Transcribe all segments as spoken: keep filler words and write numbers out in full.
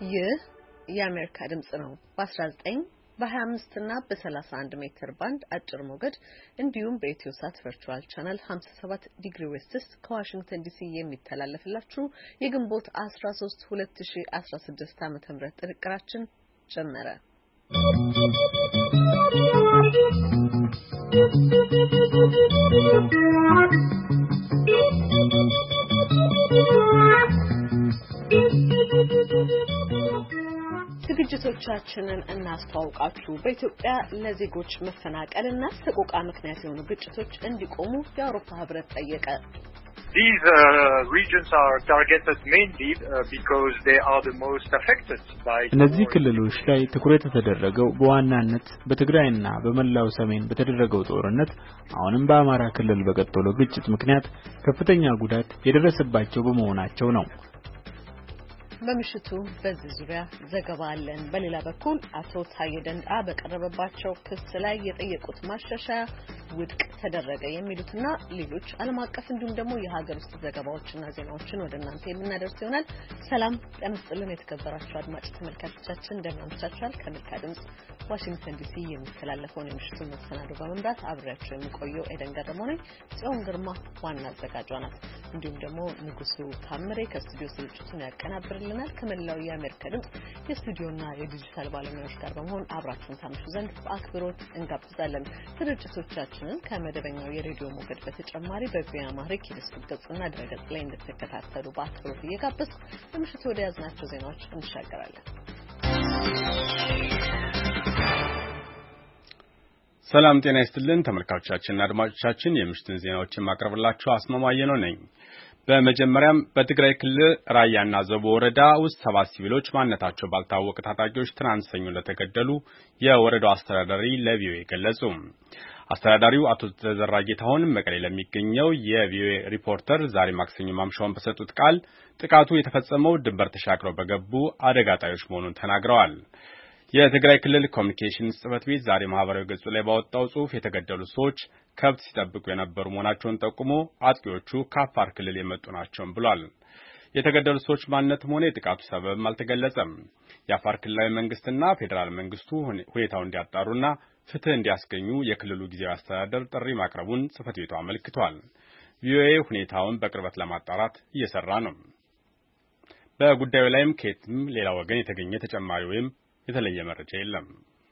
ይህ የአሜሪካ ድምጽ ነው። በ19 በ25 እና በ31 ሜትር ባንድ አጭር ሞገድ እንዲሁም በኢትዮ ሳት ቨርቹዋል ቻናል ሃምሳ ሰባት ዲግሪ ዌስት ከዋሽንግተን ዲሲ የሚተላለፍላችሁ የግንቦት አስራ ሶስት ሁለት ሺህ አስራ ስድስት ዓመተ ምህረት ጥንቅራችን ጀመረ። ዝግጅቶቻችንን እናስተዋውቃችሁ። በኢትዮጵያ ለዜጎች መፈናቀልና ሰቆቃ ምክንያት የሆኑ ግጭቶች እንዲቆሙ የአውሮፓ ህብረት ጠየቀ። These uh, regions are targeted mainly uh, because they are the most affected by እነዚህ ክልሎች ላይ ትኩረት የተደረገው በዋናነት በትግራይና በመላው ሰሜን በተደረገው ጦርነት አሁንም በአማራ ክልል በቀጠለው ግጭት ምክንያት ከፍተኛ ጉዳት የደረሰባቸው በመሆናቸው ነው። በምሽቱ በዚህ ዙሪያ ዘገባ አለን። በሌላ በኩል አቶ ታዬ ደንደአ በቀረበባቸው ክስ ላይ የጠየቁት ማሻሻያ ውድቅ ተደረገ የሚሉትና ሌሎች ዓለም አቀፍ እንዲሁም ደግሞ የሀገር ውስጥ ዘገባዎችና ዜናዎችን ወደ እናንተ የምናደርስ ይሆናል። ሰላም ጤና ይስጥልን የተከበራችሁ አድማጭ ተመልካቾቻችን እንደምን አምሽታችኋል? ከአሜሪካ ድምጽ ዋሽንግተን ዲሲ የሚተላለፈውን የምሽቱን መሰናዶ በመምራት አብሬያችሁ የምቆየው ኤደን ገረመው ነኝ። ጽዮን ግርማ ዋና አዘጋጇ ናት። እንዲሁም ደግሞ ንጉሱ ታምሬ ከስቱዲዮ ስርጭቱን ያቀናብርልናል። ከመላው የአሜሪካ ድምጽ የስቱዲዮና የዲጂታል ባለሙያዎች ጋር በመሆን አብራችሁን ታምሹ ዘንድ በአክብሮት እንጋብዛለን። ስርጭቶቻችንን ከመደበኛው የሬዲዮ ሞገድ በተጨማሪ በቪኦኤ አማርኛ የፌስቡክ ገጽና ድረገጽ ላይ እንድትከታተሉ በአክብሮት እየጋበዝኩ ለምሽቱ ወደ ያዝናቸው ዜናዎች እንሻገራለን። ሰላም ጤና ይስጥልን ተመልካቾቻችንና አድማጮቻችን፣ የምሽቱን ዜናዎችን ማቅረብላችሁ አስማማየ ነው ነኝ። በመጀመሪያም በትግራይ ክልል ራያና ዘቦ ወረዳ ውስጥ ሰባት ሲቪሎች ማንነታቸው ባልታወቀ ታጣቂዎች ትናንት ሰኞ ለተገደሉ የወረዳው አስተዳዳሪ ለቪኦኤ ገለጹ። አስተዳዳሪው አቶ ተዘራ ጌታሁን መቀሌ ለሚገኘው የቪኦኤ ሪፖርተር ዛሬ ማክሰኞ ማምሻውን በሰጡት ቃል ጥቃቱ የተፈጸመው ድንበር ተሻግረው በገቡ አደጋ ጣዮች መሆኑን ተናግረዋል። የትግራይ ክልል ኮሚኒኬሽንስ ጽሕፈት ቤት ዛሬ ማህበራዊ ገጹ ላይ ባወጣው ጽሑፍ የተገደሉ ሰዎች ከብት ሲጠብቁ የነበሩ መሆናቸውን ጠቁሞ አጥቂዎቹ ከአፋር ክልል የመጡ ናቸው ብሏል። የተገደሉ ሰዎች ማንነትም ሆነ የጥቃቱ ሰበብም አልተገለጸም። የአፋር ክልላዊ መንግስትና ፌዴራል መንግስቱ ሁኔታውን እንዲያጣሩና ፍትህ እንዲያስገኙ የክልሉ ጊዜያዊ አስተዳደር ጥሪ ማቅረቡን ጽሕፈት ቤቱ አመልክቷል። ቪኦኤ ሁኔታውን በቅርበት ለማጣራት እየሰራ ነው። በጉዳዩ ላይም ከየትም ሌላ ወገን የተገኘ ተጨማሪ ወይም የተለየ መረጃ የለም።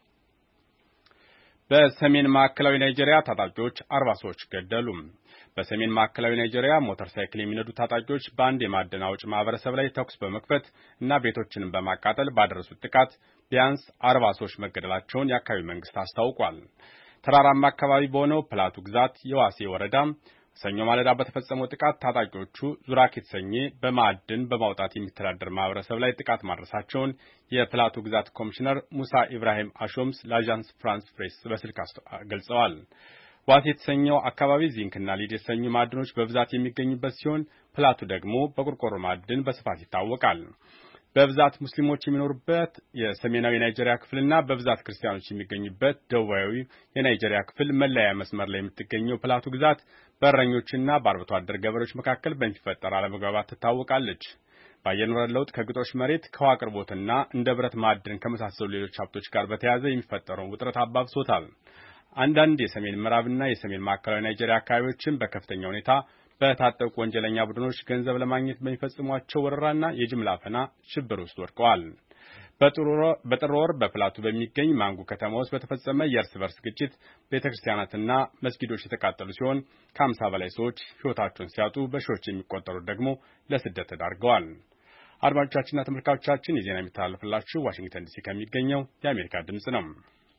በሰሜን ማዕከላዊ ናይጄሪያ ታጣቂዎች አርባ ሰዎች ገደሉ። በሰሜን ማዕከላዊ ናይጄሪያ ሞተር ሳይክል የሚነዱ ታጣቂዎች በአንድ የማዕድን አውጭ ማህበረሰብ ላይ ተኩስ በመክፈት እና ቤቶችንም በማቃጠል ባደረሱት ጥቃት ቢያንስ አርባ ሰዎች መገደላቸውን የአካባቢው መንግስት አስታውቋል። ተራራማ አካባቢ በሆነው ፕላቱ ግዛት የዋሴ ወረዳ ሰኞ ማለዳ በተፈጸመው ጥቃት ታጣቂዎቹ ዙራክ የተሰኘ በማዕድን በማውጣት የሚተዳደር ማህበረሰብ ላይ ጥቃት ማድረሳቸውን የፕላቱ ግዛት ኮሚሽነር ሙሳ ኢብራሂም አሾምስ ለአዣንስ ፍራንስ ፕሬስ በስልክ ገልጸዋል። ዋሴ የተሰኘው አካባቢ ዚንክና ሊድ የተሰኙ ማዕድኖች በብዛት የሚገኙበት ሲሆን ፕላቱ ደግሞ በቆርቆሮ ማዕድን በስፋት ይታወቃል። በብዛት ሙስሊሞች የሚኖሩበት የሰሜናዊ ናይጄሪያ ክፍልና በብዛት ክርስቲያኖች የሚገኙበት ደቡባዊ የናይጄሪያ ክፍል መለያ መስመር ላይ የምትገኘው ፕላቱ ግዛት በእረኞችና በአርብቶ አደር ገበሬዎች መካከል በሚፈጠር አለመግባባት ትታወቃለች። በአየር ንብረት ለውጥ ከግጦሽ መሬት ከውሃ አቅርቦትና እንደ ብረት ማዕድን ከመሳሰሉ ሌሎች ሀብቶች ጋር በተያያዘ የሚፈጠረውን ውጥረት አባብሶታል። አንዳንድ የሰሜን ምዕራብና የሰሜን ማዕከላዊ ናይጄሪያ አካባቢዎችን በከፍተኛ ሁኔታ በታጠቁ ወንጀለኛ ቡድኖች ገንዘብ ለማግኘት በሚፈጽሟቸው ወረራና የጅምላ አፈና ሽብር ውስጥ ወድቀዋል። በጥር ወር በፕላቱ በሚገኝ ማንጉ ከተማ ውስጥ በተፈጸመ የእርስ በርስ ግጭት ቤተክርስቲያናትና መስጊዶች የተቃጠሉ ሲሆን ከሀምሳ በላይ ሰዎች ሕይወታቸውን ሲያጡ በሺዎች የሚቆጠሩት ደግሞ ለስደት ተዳርገዋል። አድማጮቻችንና ተመልካቾቻችን የዜና የሚተላለፍላችሁ ዋሽንግተን ዲሲ ከሚገኘው የአሜሪካ ድምጽ ነው።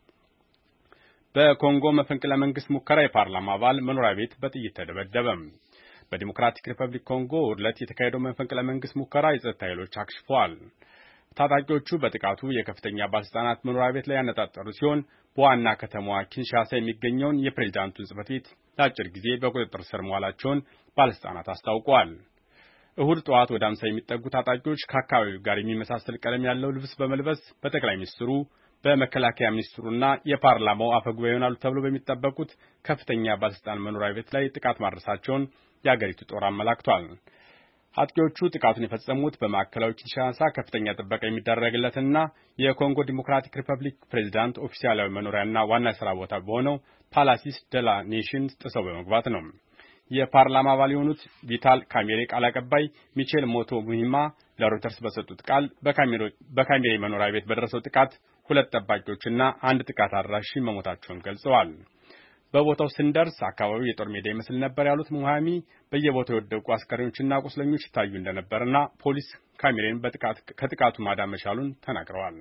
በኮንጎ መፈንቅለ መንግስት ሙከራ የፓርላማ አባል መኖሪያ ቤት በጥይት ተደበደበ። በዲሞክራቲክ ሪፐብሊክ ኮንጎ ዕለት የተካሄደው መፈንቅለ መንግስት ሙከራ የጸጥታ ኃይሎች አክሽፈዋል። ታጣቂዎቹ በጥቃቱ የከፍተኛ ባለስልጣናት መኖሪያ ቤት ላይ ያነጣጠሩ ሲሆን በዋና ከተማዋ ኪንሻሳ የሚገኘውን የፕሬዝዳንቱን ጽሕፈት ቤት ለአጭር ጊዜ በቁጥጥር ስር መዋላቸውን ባለስልጣናት አስታውቀዋል። እሁድ ጠዋት ወደ አምሳ የሚጠጉ ታጣቂዎች ከአካባቢው ጋር የሚመሳሰል ቀለም ያለው ልብስ በመልበስ በጠቅላይ ሚኒስትሩ በመከላከያ ሚኒስትሩና የፓርላማው አፈጉባኤ ይሆናሉ ተብሎ በሚጠበቁት ከፍተኛ ባለስልጣን መኖሪያ ቤት ላይ ጥቃት ማድረሳቸውን የአገሪቱ ጦር አመላክቷል። አጥቂዎቹ ጥቃቱን የፈጸሙት በማዕከላዊ ኪንሻሳ ከፍተኛ ጥበቃ የሚደረግለትና የኮንጎ ዲሞክራቲክ ሪፐብሊክ ፕሬዝዳንት ኦፊሴላዊ መኖሪያና ዋና ስራ ቦታ በሆነው ፓላሲስ ደላ ኔሽን ጥሰው በመግባት ነው። የፓርላማ አባል የሆኑት ቪታል ካሜሬ ቃል አቀባይ ሚቼል ሞቶ ሙሂማ ለሮይተርስ በሰጡት ቃል በካሜሬ መኖሪያ ቤት በደረሰው ጥቃት ሁለት ጠባቂዎችና አንድ ጥቃት አድራሽ መሞታቸውን ገልጸዋል። በቦታው ስንደርስ አካባቢው የጦር ሜዳ ይመስል ነበር ያሉት ሙሃሚ በየቦታው የወደቁ አስከሬኖችና ቁስለኞች ይታዩ እንደነበርና ፖሊስ ካሜሬን በጥቃት ከጥቃቱ ማዳን መቻሉን ተናግረዋል።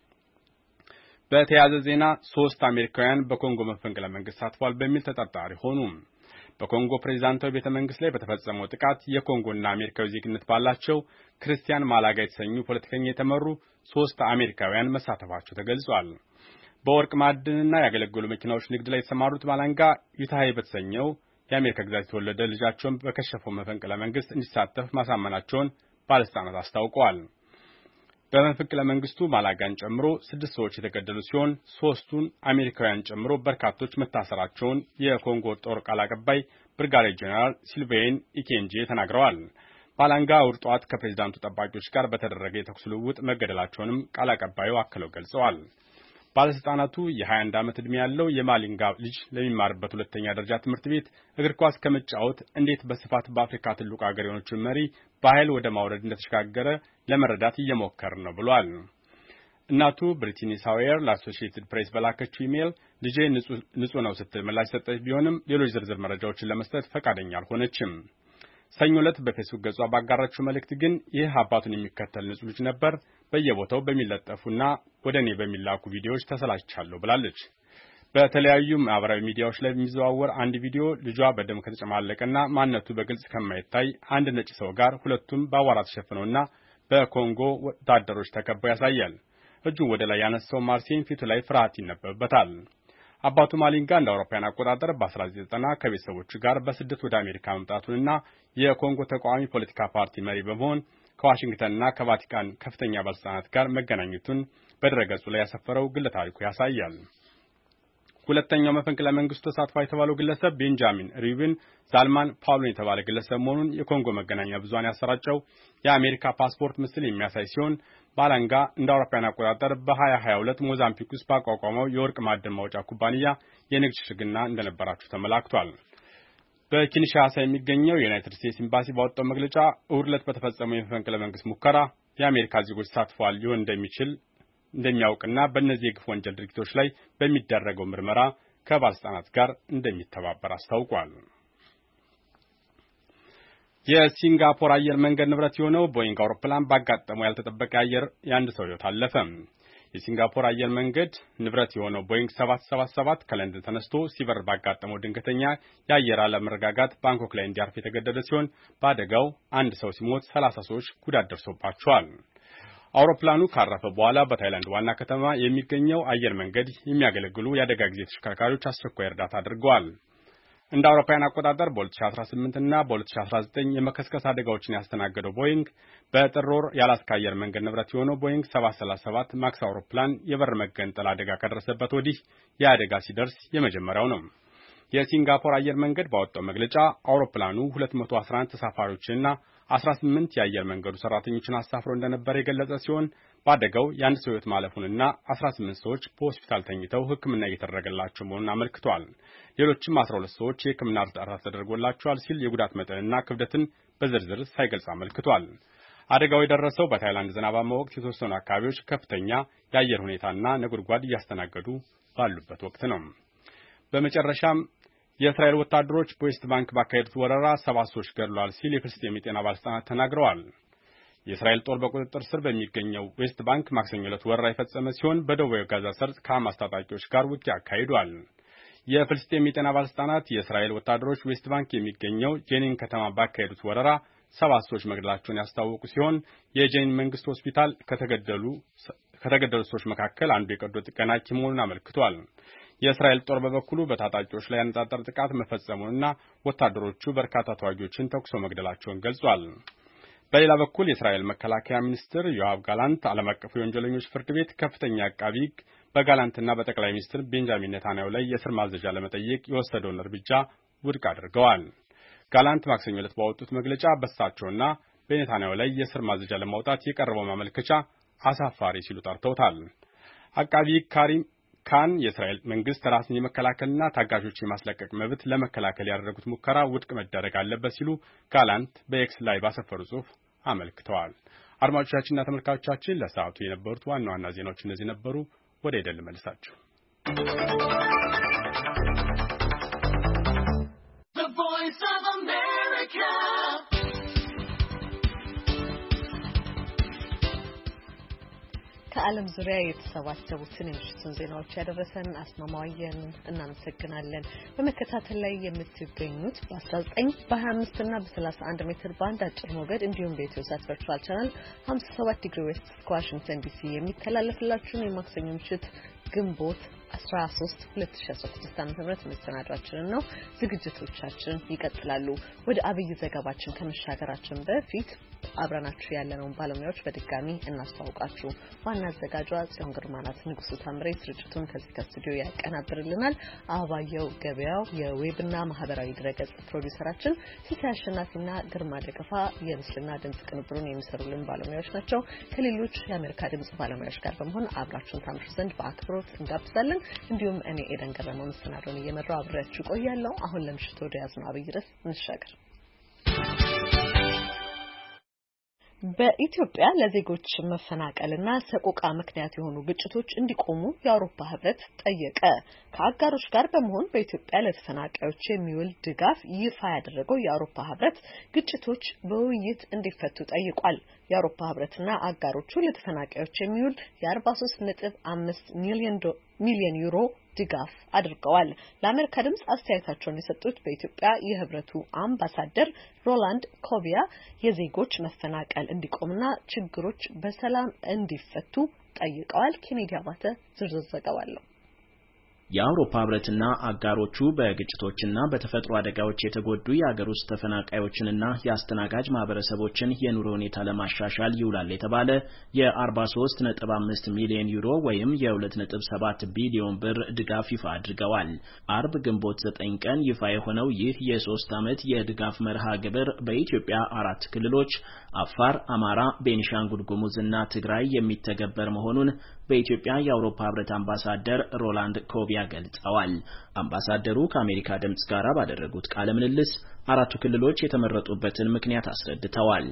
በተያያዘ ዜና ሶስት አሜሪካውያን በኮንጎ መፈንቅለ መንግስት ተሳትፈዋል በሚል ተጠርጣሪ ሆኑ። በኮንጎ ፕሬዝዳንታዊ ቤተ መንግስት ላይ በተፈጸመው ጥቃት የኮንጎና አሜሪካዊ ዜግነት ባላቸው ክርስቲያን ማላጋ የተሰኙ ፖለቲከኛ የተመሩ ሶስት አሜሪካውያን መሳተፋቸው ተገልጿል። በወርቅ ማዕድንና ያገለገሉ መኪናዎች ንግድ ላይ የተሰማሩት ማላንጋ ዩታሄ በተሰኘው የአሜሪካ ግዛት የተወለደ ልጃቸውን በከሸፈው መፈንቅለ መንግስት እንዲሳተፍ ማሳመናቸውን ባለስልጣናት አስታውቀዋል። በመፈንቅለ መንግስቱ ማላጋን ጨምሮ ስድስት ሰዎች የተገደሉ ሲሆን ሶስቱን አሜሪካውያን ጨምሮ በርካቶች መታሰራቸውን የኮንጎ ጦር ቃል አቀባይ ብርጋዴር ጄኔራል ሲልቬን ኢኬንጄ ተናግረዋል። ማላንጋ እሁድ ጠዋት ከፕሬዝዳንቱ ጠባቂዎች ጋር በተደረገ የተኩስ ልውውጥ መገደላቸውንም ቃል አቀባዩ አክለው ገልጸዋል። ባለስልጣናቱ የሀያ አንድ ዓመት ዕድሜ ያለው የማሊንጋ ልጅ ለሚማርበት ሁለተኛ ደረጃ ትምህርት ቤት እግር ኳስ ከመጫወት እንዴት በስፋት በአፍሪካ ትልቁ ሀገር የሆነችውን መሪ በኃይል ወደ ማውረድ እንደተሸጋገረ ለመረዳት እየሞከረ ነው ብሏል። እናቱ ብሪቲኒ ሳዌር ለአሶሺየትድ ፕሬስ በላከችው ኢሜይል ልጄ ንጹህ ነው ስትል ምላሽ ሰጠች ቢሆንም ሌሎች ዝርዝር መረጃዎችን ለመስጠት ፈቃደኛ አልሆነችም። ሰኞ ዕለት በፌስቡክ ገጿ ባጋራችው መልእክት ግን ይህ አባቱን የሚከተል ንጹህ ልጅ ነበር፣ በየቦታው በሚለጠፉና ወደ እኔ በሚላኩ ቪዲዮዎች ተሰላችቻለሁ ብላለች። በተለያዩ ማህበራዊ ሚዲያዎች ላይ የሚዘዋወር አንድ ቪዲዮ ልጇ በደም ከተጨማለቀና ማንነቱ በግልጽ ከማይታይ አንድ ነጭ ሰው ጋር ሁለቱም በአቧራ ተሸፍነውና በኮንጎ ወታደሮች ተከበው ያሳያል። እጁን ወደ ላይ ያነሳው ማርሴን ፊቱ ላይ ፍርሃት ይነበብበታል። አባቱ ማሊንጋ እንደ አውሮፓውያን አቆጣጠር በአስራ ዘጠኝ ዘጠና ከቤተሰቦቹ ጋር በስደት ወደ አሜሪካ መምጣቱንና የኮንጎ ተቃዋሚ ፖለቲካ ፓርቲ መሪ በመሆን ከዋሽንግተንና ከቫቲካን ከፍተኛ ባለስልጣናት ጋር መገናኘቱን በድረገጹ ላይ ያሰፈረው ግለ ታሪኩ ያሳያል። ሁለተኛው መፈንቅለ መንግስቱ ተሳትፎ የተባለው ግለሰብ ቤንጃሚን ሪቪን ዛልማን ፓውሎን የተባለ ግለሰብ መሆኑን የኮንጎ መገናኛ ብዙሃን ያሰራጨው የአሜሪካ ፓስፖርት ምስል የሚያሳይ ሲሆን ባላንጋ እንደ አውሮፓውያን አቆጣጠር በሀያ ሀያ ሁለት ሞዛምቢክ ውስጥ ባቋቋመው የወርቅ ማዕድን ማውጫ ኩባንያ የንግድ ሽግና እንደነበራቸው ተመላክቷል። በኪንሻሳ የሚገኘው የዩናይትድ ስቴትስ ኤምባሲ ባወጣው መግለጫ እሁድ ዕለት በተፈጸመው የመፈንቅለ መንግስት ሙከራ የአሜሪካ ዜጎች ተሳትፈዋል ሊሆን እንደሚችል እንደሚያውቅና በእነዚህ የግፍ ወንጀል ድርጊቶች ላይ በሚደረገው ምርመራ ከባለስልጣናት ጋር እንደሚተባበር አስታውቋል። የሲንጋፖር አየር መንገድ ንብረት የሆነው ቦይንግ አውሮፕላን ባጋጠመው ያልተጠበቀ አየር የአንድ ሰው ሕይወት አለፈ። የሲንጋፖር አየር መንገድ ንብረት የሆነው ቦይንግ ሰባት ሰባት ሰባት ከለንደን ተነስቶ ሲበር ባጋጠመው ድንገተኛ የአየር አለመረጋጋት ባንኮክ ላይ እንዲያርፍ የተገደደ ሲሆን በአደጋው አንድ ሰው ሲሞት ሰላሳ ሰዎች ጉዳት ደርሶባቸዋል። አውሮፕላኑ ካረፈ በኋላ በታይላንድ ዋና ከተማ የሚገኘው አየር መንገድ የሚያገለግሉ የአደጋ ጊዜ ተሽከርካሪዎች አስቸኳይ እርዳታ አድርገዋል። እንደ አውሮፓውያን አቆጣጠር በሁለት ሺህ አስራ ስምንት እና በሁለት ሺህ አስራ ዘጠኝ የመከስከስ አደጋዎችን ያስተናገደው ቦይንግ በጥር ወር የአላስካ አየር መንገድ ንብረት የሆነው ቦይንግ ሰባት ሰላሳ ሰባት ማክስ አውሮፕላን የበር መገንጠል አደጋ ከደረሰበት ወዲህ የአደጋ ሲደርስ የመጀመሪያው ነው። የሲንጋፖር አየር መንገድ ባወጣው መግለጫ አውሮፕላኑ ሁለት መቶ አስራ አንድ ተሳፋሪዎችንና አስራ ስምንት የአየር መንገዱ ሰራተኞችን አሳፍሮ እንደነበር የገለጸ ሲሆን በአደጋው የአንድ ሰው ሕይወት ማለፉንና አስራ ስምንት ሰዎች በሆስፒታል ተኝተው ሕክምና እየተደረገላቸው መሆኑን አመልክቷል። ሌሎችም አስራ ሁለት ሰዎች የሕክምና እርዳታ ተደርጎላቸዋል ሲል የጉዳት መጠንና ክብደትን በዝርዝር ሳይገልጽ አመልክቷል። አደጋው የደረሰው በታይላንድ ዝናባማ ወቅት የተወሰኑ አካባቢዎች ከፍተኛ የአየር ሁኔታና ነጎድጓድ እያስተናገዱ ባሉበት ወቅት ነው። በመጨረሻም የእስራኤል ወታደሮች በዌስት ባንክ ባካሄዱት ወረራ ሰባት ሰዎች ገድለዋል ሲል የፍልስጤም የጤና ባለስልጣናት ተናግረዋል። የእስራኤል ጦር በቁጥጥር ስር በሚገኘው ዌስት ባንክ ማክሰኞ ዕለት ወረራ የፈጸመ ሲሆን በደቡባዊ ጋዛ ሰርጥ ከሐማስ ታጣቂዎች ጋር ውጊያ አካሂዷል። የፍልስጤም የጤና ባለስልጣናት የእስራኤል ወታደሮች ዌስት ባንክ የሚገኘው ጄኒን ከተማ ባካሄዱት ወረራ ሰባት ሰዎች መግደላቸውን ያስታወቁ ሲሆን የጄኒን መንግስት ሆስፒታል ከተገደሉ ከተገደሉት ሰዎች መካከል አንዱ የቀዶ ጥገና ሐኪም መሆኑን አመልክቷል። የእስራኤል ጦር በበኩሉ በታጣቂዎች ላይ ያነጣጠረ ጥቃት መፈጸሙንና ወታደሮቹ በርካታ ተዋጊዎችን ተኩሶ መግደላቸውን ገልጿል። በሌላ በኩል የእስራኤል መከላከያ ሚኒስትር ዮአቭ ጋላንት ዓለም አቀፉ የወንጀለኞች ፍርድ ቤት ከፍተኛ አቃቢ ሕግ በጋላንትና በጠቅላይ ሚኒስትር ቤንጃሚን ኔታንያሁ ላይ የእስር ማዘዣ ለመጠየቅ የወሰደውን እርምጃ ውድቅ አድርገዋል። ጋላንት ማክሰኞ ዕለት ባወጡት መግለጫ በእሳቸውና በኔታንያሁ ላይ የእስር ማዘዣ ለማውጣት የቀረበው ማመልከቻ አሳፋሪ ሲሉ ጠርተውታል። አቃቢ ካሪም ካን የእስራኤል መንግስት ራስን የመከላከልና ታጋቾችን የማስለቀቅ መብት ለመከላከል ያደረጉት ሙከራ ውድቅ መደረግ አለበት ሲሉ ጋላንት በኤክስ ላይ ባሰፈሩ ጽሑፍ አመልክተዋል። አድማጮቻችንና ተመልካቾቻችን ለሰዓቱ የነበሩት ዋና ዋና ዜናዎች እነዚህ ነበሩ። ወደ ይደል መልሳችሁ The Voice of America ከዓለም ዙሪያ የተሰባሰቡትን የምሽቱን ዜናዎች ያደረሰን አስማማዋየን እናመሰግናለን። በመከታተል ላይ የምትገኙት በ19 በ25 እና በ31 ሜትር ባንድ አጭር ሞገድ እንዲሁም በኢትዮ ሳት ቨርቹዋል ቻናል ሃምሳ ሰባት ዲግሪ ዌስት ከዋሽንግተን ዲሲ የሚተላለፍላችሁን የማክሰኞ ምሽት ግንቦት አስራ ሶስት ሁለት ሺህ አስራ ስድስት ዓመተ ምህረት መሰናዷችንን ነው። ዝግጅቶቻችን ይቀጥላሉ። ወደ አብይ ዘገባችን ከመሻገራችን በፊት አብረናችሁ ያለነውን ባለሙያዎች በድጋሚ እናስተዋውቃችሁ። ዋና አዘጋጇ ጽዮን ግርማ ናት። ንጉሱ ታምሬ ስርጭቱን ከዚህ ከስቱዲዮ ያቀናብርልናል። አባየው ገበያው የዌብና ማህበራዊ ድረገጽ ፕሮዲዩሰራችን፣ ሲሳይ አሸናፊና ግርማ ደገፋ የምስልና ድምጽ ቅንብሩን የሚሰሩልን ባለሙያዎች ናቸው። ከሌሎች የአሜሪካ ድምጽ ባለሙያዎች ጋር በመሆን አብራችሁን ታምሹ ዘንድ በአክብሮት እንጋብዛለን። እንዲሁም እኔ ኤደን ገረመው መሰናዶን እየመራው አብሬያችሁ ቆያለሁ። አሁን ለምሽቱ ወደ ያዝነው አብይ ርዕስ እንሻገር። በኢትዮጵያ ለዜጎች መፈናቀልና ሰቆቃ ምክንያት የሆኑ ግጭቶች እንዲቆሙ የአውሮፓ ህብረት ጠየቀ። ከአጋሮች ጋር በመሆን በኢትዮጵያ ለተፈናቃዮች የሚውል ድጋፍ ይፋ ያደረገው የአውሮፓ ህብረት ግጭቶች በውይይት እንዲፈቱ ጠይቋል። የአውሮፓ ህብረትና አጋሮቹ ለተፈናቃዮች የሚውል የአርባ ሶስት ነጥብ አምስት ሚሊዮን ዩሮ ድጋፍ አድርገዋል። ለአሜሪካ ድምጽ አስተያየታቸውን የሰጡት በኢትዮጵያ የህብረቱ አምባሳደር ሮላንድ ኮቢያ የዜጎች መፈናቀል እንዲቆምና ችግሮች በሰላም እንዲፈቱ ጠይቀዋል። ኬኔዲ አባተ ዝርዝር ዘገባ አለው። የአውሮፓ ህብረትና አጋሮቹ በግጭቶችና በተፈጥሮ አደጋዎች የተጎዱ የአገር ውስጥ ተፈናቃዮችንና የአስተናጋጅ ማህበረሰቦችን የኑሮ ሁኔታ ለማሻሻል ይውላል የተባለ የአርባ ሶስት ነጥብ አምስት ሚሊዮን ዩሮ ወይም የሁለት ነጥብ ሰባት ቢሊዮን ብር ድጋፍ ይፋ አድርገዋል። አርብ ግንቦት ዘጠኝ ቀን ይፋ የሆነው ይህ የሶስት ዓመት የድጋፍ መርሃ ግብር በኢትዮጵያ አራት ክልሎች አፋር፣ አማራ፣ ቤኒሻንጉል ጉሙዝና ትግራይ የሚተገበር መሆኑን በኢትዮጵያ የአውሮፓ ህብረት አምባሳደር ሮላንድ ኮቢያ ገልጸዋል። አምባሳደሩ ከአሜሪካ ድምጽ ጋር ባደረጉት ቃለ ምልልስ አራቱ ክልሎች የተመረጡበትን ምክንያት አስረድተዋል።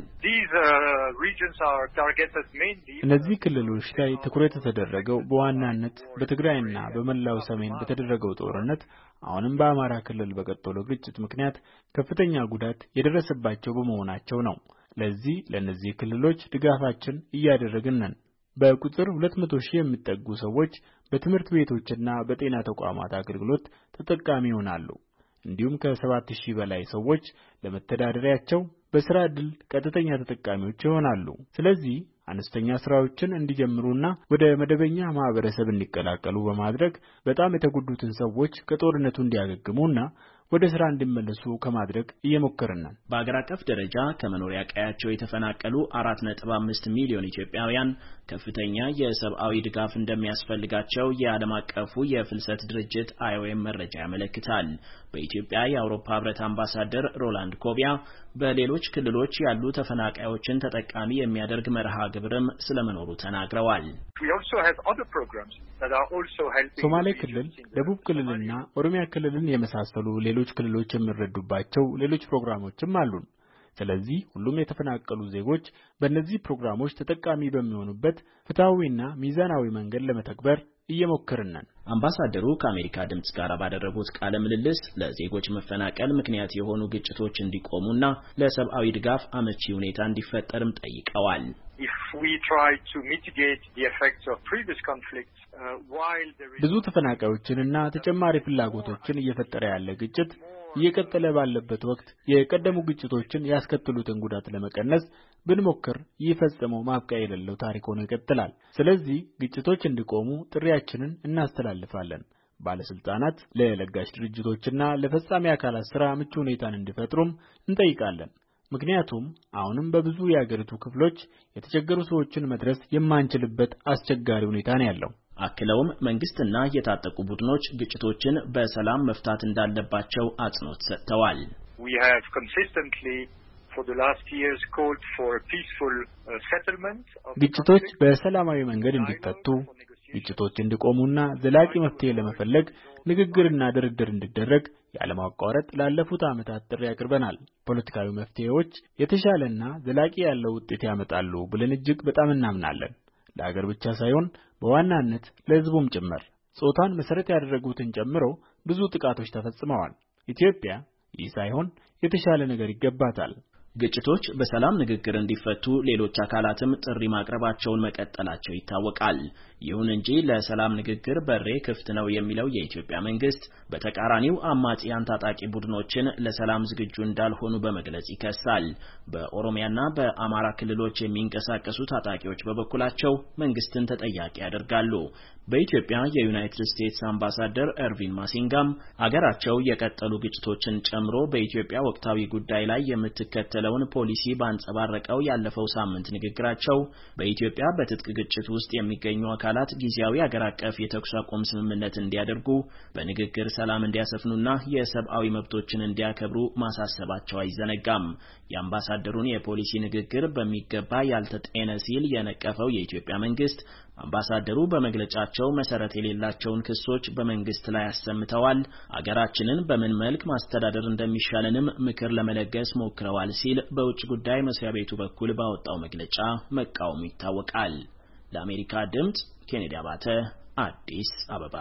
እነዚህ ክልሎች ላይ ትኩረት የተደረገው በዋናነት በትግራይና በመላው ሰሜን በተደረገው ጦርነት አሁንም በአማራ ክልል በቀጠለው ግጭት ምክንያት ከፍተኛ ጉዳት የደረሰባቸው በመሆናቸው ነው። ለዚህ ለነዚህ ክልሎች ድጋፋችን እያደረግን ነን። በቁጥር ሁለት መቶ ሺህ የሚጠጉ ሰዎች በትምህርት ቤቶችና በጤና ተቋማት አገልግሎት ተጠቃሚ ይሆናሉ። እንዲሁም ከሰባት ሺህ በላይ ሰዎች ለመተዳደሪያቸው በስራ ዕድል ቀጥተኛ ተጠቃሚዎች ይሆናሉ። ስለዚህ አነስተኛ ስራዎችን እንዲጀምሩና ወደ መደበኛ ማህበረሰብ እንዲቀላቀሉ በማድረግ በጣም የተጎዱትን ሰዎች ከጦርነቱ እንዲያገግሙና ወደ ስራ እንዲመለሱ ከማድረግ እየሞከርን ነን። በአገር አቀፍ ደረጃ ከመኖሪያ ቀያቸው የተፈናቀሉ አራት ነጥብ አምስት ሚሊዮን ኢትዮጵያውያን ከፍተኛ የሰብአዊ ድጋፍ እንደሚያስፈልጋቸው የዓለም አቀፉ የፍልሰት ድርጅት አይ ኦ ኤም መረጃ ያመለክታል። በኢትዮጵያ የአውሮፓ ህብረት አምባሳደር ሮላንድ ኮቢያ በሌሎች ክልሎች ያሉ ተፈናቃዮችን ተጠቃሚ የሚያደርግ መርሃ ግብርም ስለመኖሩ ተናግረዋል። ሶማሌ ክልል፣ ደቡብ ክልልና ኦሮሚያ ክልልን የመሳሰሉ ሌሎች ክልሎች የሚረዱባቸው ሌሎች ፕሮግራሞችም አሉን። ስለዚህ ሁሉም የተፈናቀሉ ዜጎች በእነዚህ ፕሮግራሞች ተጠቃሚ በሚሆኑበት ፍትሃዊና ሚዛናዊ መንገድ ለመተግበር እየሞከርን ነን። አምባሳደሩ ከአሜሪካ ድምጽ ጋር ባደረጉት ቃለ ምልልስ ለዜጎች መፈናቀል ምክንያት የሆኑ ግጭቶች እንዲቆሙና ለሰብአዊ ድጋፍ አመቺ ሁኔታ እንዲፈጠርም ጠይቀዋል። ብዙ ተፈናቃዮችንና ተጨማሪ ፍላጎቶችን እየፈጠረ ያለ ግጭት እየቀጠለ ባለበት ወቅት የቀደሙ ግጭቶችን ያስከተሉትን ጉዳት ለመቀነስ ብንሞክር ይፈጸመው ማብቂያ የሌለው ታሪክ ሆኖ ይቀጥላል። ስለዚህ ግጭቶች እንዲቆሙ ጥሪያችንን እናስተላልፋለን። ባለስልጣናት ለለጋሽ ድርጅቶችና ለፈጻሚ አካላት ስራ ምቹ ሁኔታን እንዲፈጥሩም እንጠይቃለን። ምክንያቱም አሁንም በብዙ የአገሪቱ ክፍሎች የተቸገሩ ሰዎችን መድረስ የማንችልበት አስቸጋሪ ሁኔታ ነው ያለው። አክለውም መንግስትና የታጠቁ ቡድኖች ግጭቶችን በሰላም መፍታት እንዳለባቸው አጽንኦት ሰጥተዋል። We have consistently for the last years called for a peaceful uh, settlement of ግጭቶች በሰላማዊ መንገድ እንዲፈቱ ግጭቶች እንዲቆሙና ዘላቂ መፍትሄ ለመፈለግ ንግግርና ድርድር እንዲደረግ ያለማቋረጥ ላለፉት ዓመታት ጥሪ አቅርበናል። ፖለቲካዊ መፍትሄዎች የተሻለና ዘላቂ ያለው ውጤት ያመጣሉ ብለን እጅግ በጣም እናምናለን። ለሀገር ብቻ ሳይሆን በዋናነት ለሕዝቡም ጭምር። ጾታን መሰረት ያደረጉትን ጨምሮ ብዙ ጥቃቶች ተፈጽመዋል። ኢትዮጵያ ይህ ሳይሆን የተሻለ ነገር ይገባታል። ግጭቶች በሰላም ንግግር እንዲፈቱ ሌሎች አካላትም ጥሪ ማቅረባቸውን መቀጠላቸው ይታወቃል። ይሁን እንጂ ለሰላም ንግግር በሬ ክፍት ነው የሚለው የኢትዮጵያ መንግስት በተቃራኒው አማጺያን ታጣቂ ቡድኖችን ለሰላም ዝግጁ እንዳልሆኑ በመግለጽ ይከሳል። በኦሮሚያና በአማራ ክልሎች የሚንቀሳቀሱ ታጣቂዎች በበኩላቸው መንግስትን ተጠያቂ ያደርጋሉ። በኢትዮጵያ የዩናይትድ ስቴትስ አምባሳደር ኤርቪን ማሲንጋም አገራቸው የቀጠሉ ግጭቶችን ጨምሮ በኢትዮጵያ ወቅታዊ ጉዳይ ላይ የምትከተለውን ፖሊሲ ባንጸባረቀው ያለፈው ሳምንት ንግግራቸው በኢትዮጵያ በትጥቅ ግጭት ውስጥ የሚገኙ አካላት ጊዜያዊ አገር አቀፍ የተኩስ አቁም ስምምነት እንዲያደርጉ በንግግር ሰላም እንዲያሰፍኑና የሰብአዊ መብቶችን እንዲያከብሩ ማሳሰባቸው አይዘነጋም። የአምባሳደሩን የፖሊሲ ንግግር በሚገባ ያልተጤነ ሲል የነቀፈው የኢትዮጵያ መንግስት አምባሳደሩ በመግለጫቸው መሰረት የሌላቸውን ክሶች በመንግስት ላይ አሰምተዋል፣ አገራችንን በምን መልክ ማስተዳደር እንደሚሻለንም ምክር ለመለገስ ሞክረዋል ሲል በውጭ ጉዳይ መስሪያ ቤቱ በኩል ባወጣው መግለጫ መቃወሙ ይታወቃል። ለአሜሪካ ድምጽ ኬኔዲ አባተ አዲስ አበባ።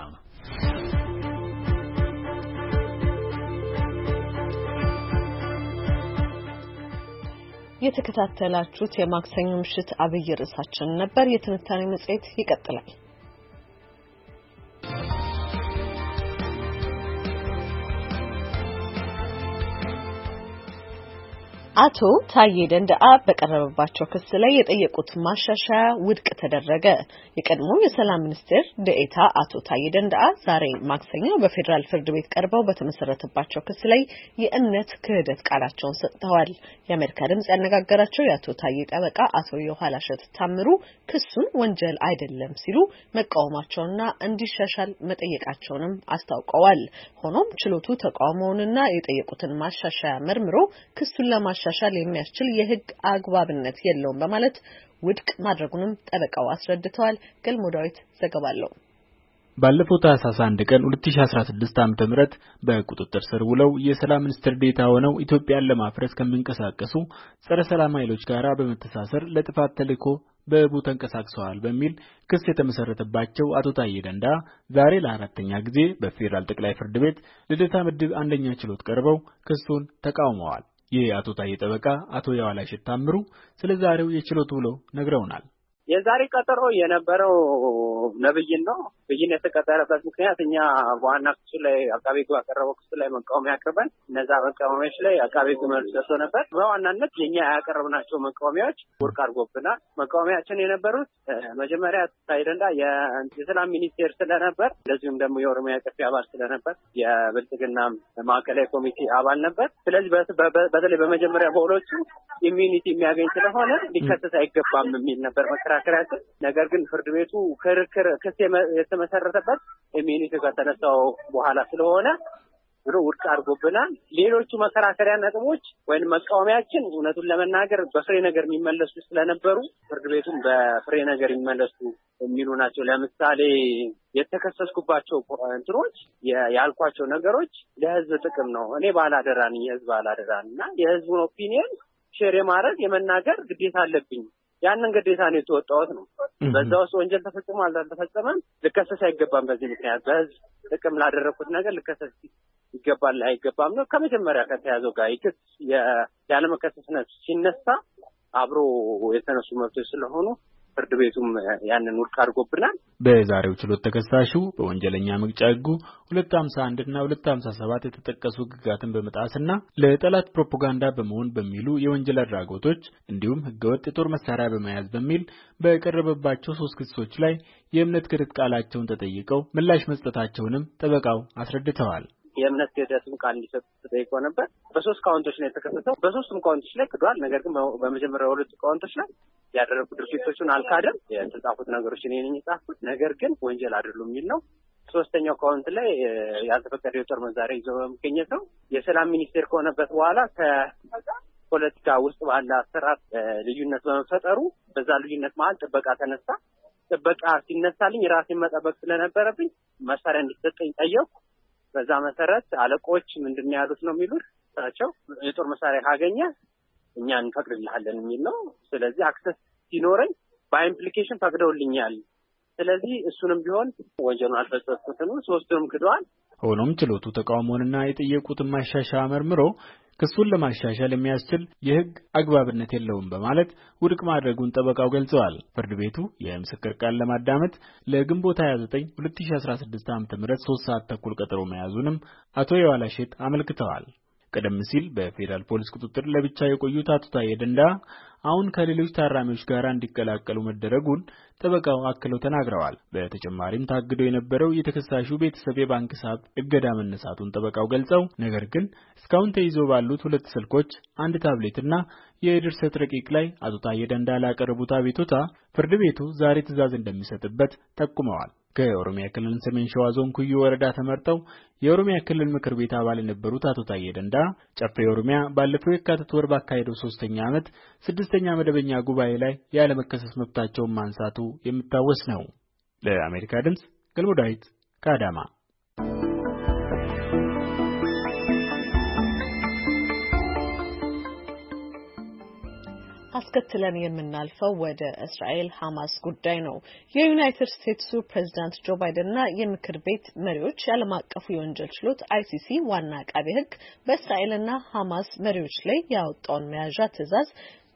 የተከታተላችሁት የማክሰኞ ምሽት አብይ ርዕሳችን ነበር። የትንታኔ መጽሔት ይቀጥላል። አቶ ታዬ ደንደአ በቀረበባቸው ክስ ላይ የጠየቁት ማሻሻያ ውድቅ ተደረገ። የቀድሞ የሰላም ሚኒስትር ዴኤታ አቶ ታዬ ደንደአ ዛሬ ማክሰኞ በፌደራል ፍርድ ቤት ቀርበው በተመሰረተባቸው ክስ ላይ የእምነት ክህደት ቃላቸውን ሰጥተዋል። የአሜሪካ ድምጽ ያነጋገራቸው የአቶ ታዬ ጠበቃ አቶ የኋላሸት ታምሩ ክሱን ወንጀል አይደለም ሲሉ መቃወማቸውንና እንዲሻሻል መጠየቃቸውንም አስታውቀዋል። ሆኖም ችሎቱ ተቃውሞውንና የጠየቁትን ማሻሻያ መርምሮ ክሱን ለማሻሻል የሚያስችል የህግ አግባብነት የለውም በማለት ውድቅ ማድረጉንም ጠበቃው አስረድተዋል። ገልሞ ዳዊት ዘገባ አለው። ባለፈው ታህሳስ አንድ ቀን ሁለት ሺህ አስራ ስድስት ዓመተ ምህረት በቁጥጥር ስር ውለው የሰላም ሚኒስትር ዴኤታ ሆነው ኢትዮጵያን ለማፍረስ ከሚንቀሳቀሱ ጸረ ሰላም ኃይሎች ጋር በመተሳሰር ለጥፋት ተልዕኮ በቡ ተንቀሳቅሰዋል በሚል ክስ የተመሰረተባቸው አቶ ታዬ ደንደአ ዛሬ ለአራተኛ ጊዜ በፌደራል ጠቅላይ ፍርድ ቤት ልደታ ምድብ አንደኛ ችሎት ቀርበው ክሱን ተቃውመዋል። የአቶ ታዬ ጠበቃ አቶ የኋላሸት ታምሩ ስለ ዛሬው የችሎት ውሎ ነግረውናል። የዛሬ ቀጠሮ የነበረው ነብይን ነው። ብይን የተቀጠረበት ምክንያት እኛ በዋና ክሱ ላይ አቃቤ ሕግ ያቀረበው ክሱ ላይ መቃወሚያ አቅርበን እነዛ መቃወሚያዎች ላይ አቃቤ ሕግ መልስ ሰጥቶ ነበር። በዋናነት የኛ ያቀረብናቸው መቃወሚያዎች ውድቅ አድርጎብናል። መቃወሚያችን የነበሩት መጀመሪያ ታዬ ደንደአ የሰላም ሚኒስቴር ስለነበር፣ እንደዚሁም ደግሞ የኦሮሚያ ቀፊ አባል ስለነበር፣ የብልጽግና ማዕከላዊ ኮሚቴ አባል ነበር። ስለዚህ በተለይ በመጀመሪያ በሁለቱ ኢሚኒቲ የሚያገኝ ስለሆነ ሊከሰስ አይገባም የሚል ነበር መከራከሪያችን። ነገር ግን ፍርድ ቤቱ ክርክር ክስ የተመሰረተበት ኢሚኒቲ ከተነሳው በኋላ ስለሆነ ብሎ ውድቅ አድርጎብናል። ሌሎቹ መከራከሪያ ነጥቦች ወይም መቃወሚያችን እውነቱን ለመናገር በፍሬ ነገር የሚመለሱ ስለነበሩ ፍርድ ቤቱም በፍሬ ነገር የሚመለሱ የሚሉ ናቸው። ለምሳሌ የተከሰስኩባቸው እንትኖች ያልኳቸው ነገሮች ለህዝብ ጥቅም ነው። እኔ ባላደራ ነኝ፣ የህዝብ ባላደራ ነኝ እና የህዝቡን ኦፒኒየን ሼር የማድረግ የመናገር ግዴታ አለብኝ። ያንን ግዴታ ነው የተወጣሁት ነው። በዛ ውስጥ ወንጀል ተፈጽሟል አልተፈጸመም ልከሰስ አይገባም። በዚህ ምክንያት በህዝብ ጥቅም ላደረኩት ነገር ልከሰስ ይገባል አይገባም ነው። ከመጀመሪያ ከተያዘው ጋር ይክስ ያለመከሰስነት ሲነሳ አብሮ የተነሱ መብቶች ስለሆኑ ፍርድ ቤቱም ያንን ውድቅ አድርጎብናል። በዛሬው ችሎት ተከሳሹ በወንጀለኛ መቅጫ ሕጉ ሁለት ሃምሳ አንድ እና ሁለት ሃምሳ ሰባት የተጠቀሱ ሕግጋትን በመጣስና ለጠላት ፕሮፓጋንዳ በመሆን በሚሉ የወንጀል አድራጎቶች እንዲሁም ህገወጥ የጦር መሳሪያ በመያዝ በሚል በቀረበባቸው ሶስት ክሶች ላይ የእምነት ክህደት ቃላቸውን ተጠይቀው ምላሽ መስጠታቸውንም ጠበቃው አስረድተዋል። የእምነት ክህደቱን ቃል እንዲሰጥ ተጠይቆ ነበር። በሶስት ካውንቶች ላይ የተከሰሰው በሶስቱም ካውንቶች ላይ ክዷል። ነገር ግን በመጀመሪያው ሁለት ካውንቶች ላይ ያደረጉት ድርጊቶችን አልካደም። የተጻፉት ነገሮች እኔ ነኝ የጻፍኩት፣ ነገር ግን ወንጀል አይደሉም የሚል ነው። ሶስተኛው ካውንት ላይ ያልተፈቀደ የጦር መሳሪያ ይዞ በመገኘት ነው። የሰላም ሚኒስቴር ከሆነበት በኋላ ፖለቲካ ውስጥ ባለ አሰራር ልዩነት በመፈጠሩ በዛ ልዩነት መሀል ጥበቃ ተነሳ። ጥበቃ ሲነሳልኝ ራሴን መጠበቅ ስለነበረብኝ መሳሪያ እንዲሰጠኝ ጠየቅኩ። በዛ መሰረት አለቆች ምንድነው ያሉት ነው የሚሉት ታቸው የጦር መሳሪያ ካገኘ እኛ እንፈቅድልሃለን የሚል ነው። ስለዚህ አክሰስ ሲኖረኝ በኢምፕሊኬሽን ፈቅደውልኛል። ስለዚህ እሱንም ቢሆን ወንጀሉን አልፈጸምኩትም። ሶስቱንም ክደዋል። ሆኖም ችሎቱ ተቃውሞንና የጠየቁትን ማሻሻያ መርምሮ ክሱን ለማሻሻል የሚያስችል የሕግ አግባብነት የለውም በማለት ውድቅ ማድረጉን ጠበቃው ገልጸዋል። ፍርድ ቤቱ የምስክር ቃል ለማዳመጥ ለግንቦት ሃያ ዘጠኝ ሁለት ሺህ አስራ ስድስት ዓ.ም ሶስት ሰዓት ተኩል ቀጠሮ መያዙንም አቶ የዋላሸት አመልክተዋል። ቀደም ሲል በፌዴራል ፖሊስ ቁጥጥር ለብቻ የቆዩት አቶ ታዬ ደንደአ አሁን ከሌሎች ታራሚዎች ጋር እንዲቀላቀሉ መደረጉን ጠበቃው አክለው ተናግረዋል። በተጨማሪም ታግዶ የነበረው የተከሳሹ ቤተሰብ የባንክ ሂሳብ እገዳ መነሳቱን ጠበቃው ገልጸው ነገር ግን እስካሁን ተይዞ ባሉት ሁለት ስልኮች፣ አንድ ታብሌትና የድርሰት ረቂቅ ላይ አቶ ታዬ ደንደአ ላቀረቡት አቤቱታ ፍርድ ቤቱ ዛሬ ትዕዛዝ እንደሚሰጥበት ጠቁመዋል። ከኦሮሚያ ክልል ሰሜን ሸዋ ዞን ኩዩ ወረዳ ተመርጠው የኦሮሚያ ክልል ምክር ቤት አባል የነበሩት አቶ ታዬ ደንደአ ጨፌ ኦሮሚያ ባለፈው የካቲት ወር ባካሄደው ሶስተኛ ዓመት ስድስተኛ መደበኛ ጉባኤ ላይ ያለ መከሰስ መብታቸውን ማንሳቱ የሚታወስ ነው። ለአሜሪካ ድምጽ ገልሞ ዳዊት ከአዳማ። አስከትለን የምናልፈው ወደ እስራኤል ሐማስ ጉዳይ ነው። የዩናይትድ ስቴትሱ ፕሬዝዳንት ጆ ባይደንና የምክር ቤት መሪዎች ዓለም አቀፉ የወንጀል ችሎት አይሲሲ ዋና አቃቤ ሕግ በእስራኤልና ሐማስ መሪዎች ላይ ያወጣውን መያዣ ትዕዛዝ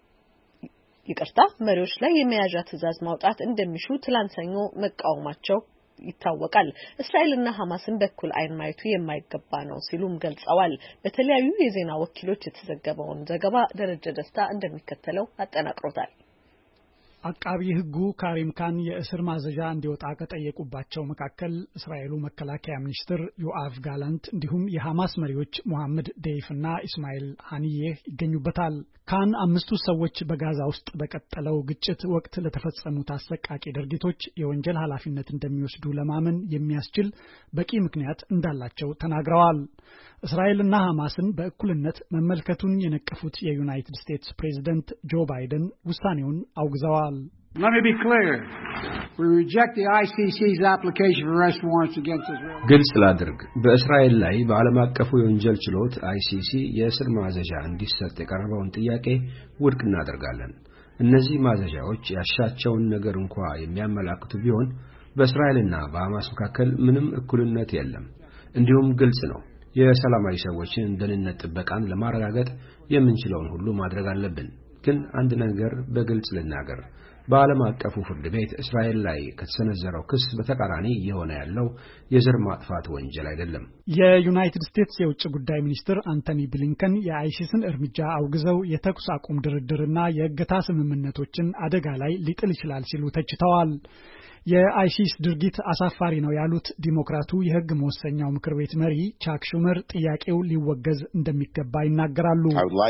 ይቅርታ መሪዎች ላይ የመያዣ ትዕዛዝ ማውጣት እንደሚሹ ትላንት ሰኞ መቃወማቸው ይታወቃል። እስራኤልና ሐማስን በኩል አይን ማየቱ የማይገባ ነው ሲሉም ገልጸዋል። በተለያዩ የዜና ወኪሎች የተዘገበውን ዘገባ ደረጀ ደስታ እንደሚከተለው አጠናቅሮታል። አቃቢ ሕጉ ካሪም ካን የእስር ማዘዣ እንዲወጣ ከጠየቁባቸው መካከል እስራኤሉ መከላከያ ሚኒስትር ዮአቭ ጋላንት እንዲሁም የሐማስ መሪዎች ሙሐመድ ደይፍና ኢስማኤል ሃኒዬህ ይገኙበታል። ካን አምስቱ ሰዎች በጋዛ ውስጥ በቀጠለው ግጭት ወቅት ለተፈጸሙት አሰቃቂ ድርጊቶች የወንጀል ኃላፊነት እንደሚወስዱ ለማመን የሚያስችል በቂ ምክንያት እንዳላቸው ተናግረዋል። እስራኤልና ሐማስን በእኩልነት መመልከቱን የነቀፉት የዩናይትድ ስቴትስ ፕሬዝዳንት ጆ ባይደን ውሳኔውን አውግዘዋል። Let me be clear. We reject the I C C's application for arrest warrants against Israel. ግልጽ ላድርግ፣ በእስራኤል ላይ በዓለም አቀፉ የወንጀል ችሎት አይ ሲ ሲ የእስር ማዘዣ እንዲሰጥ የቀረበውን ጥያቄ ውድቅ እናደርጋለን። እነዚህ ማዘዣዎች ያሻቸውን ነገር እንኳን የሚያመላክቱ ቢሆን በእስራኤልና በሐማስ መካከል ምንም እኩልነት የለም። እንዲሁም ግልጽ ነው፣ የሰላማዊ ሰዎችን ደህንነት ጥበቃን ለማረጋገጥ የምንችለውን ሁሉ ማድረግ አለብን። ግን አንድ ነገር በግልጽ ልናገር፣ በዓለም አቀፉ ፍርድ ቤት እስራኤል ላይ ከተሰነዘረው ክስ በተቃራኒ የሆነ ያለው የዘር ማጥፋት ወንጀል አይደለም። የዩናይትድ ስቴትስ የውጭ ጉዳይ ሚኒስትር አንቶኒ ብሊንከን የአይሲስን እርምጃ አውግዘው የተኩስ አቁም ድርድርና የእገታ ስምምነቶችን አደጋ ላይ ሊጥል ይችላል ሲሉ ተችተዋል። የአይሲስ ድርጊት አሳፋሪ ነው ያሉት ዲሞክራቱ የሕግ መወሰኛው ምክር ቤት መሪ ቻክ ሹመር ጥያቄው ሊወገዝ እንደሚገባ ይናገራሉ።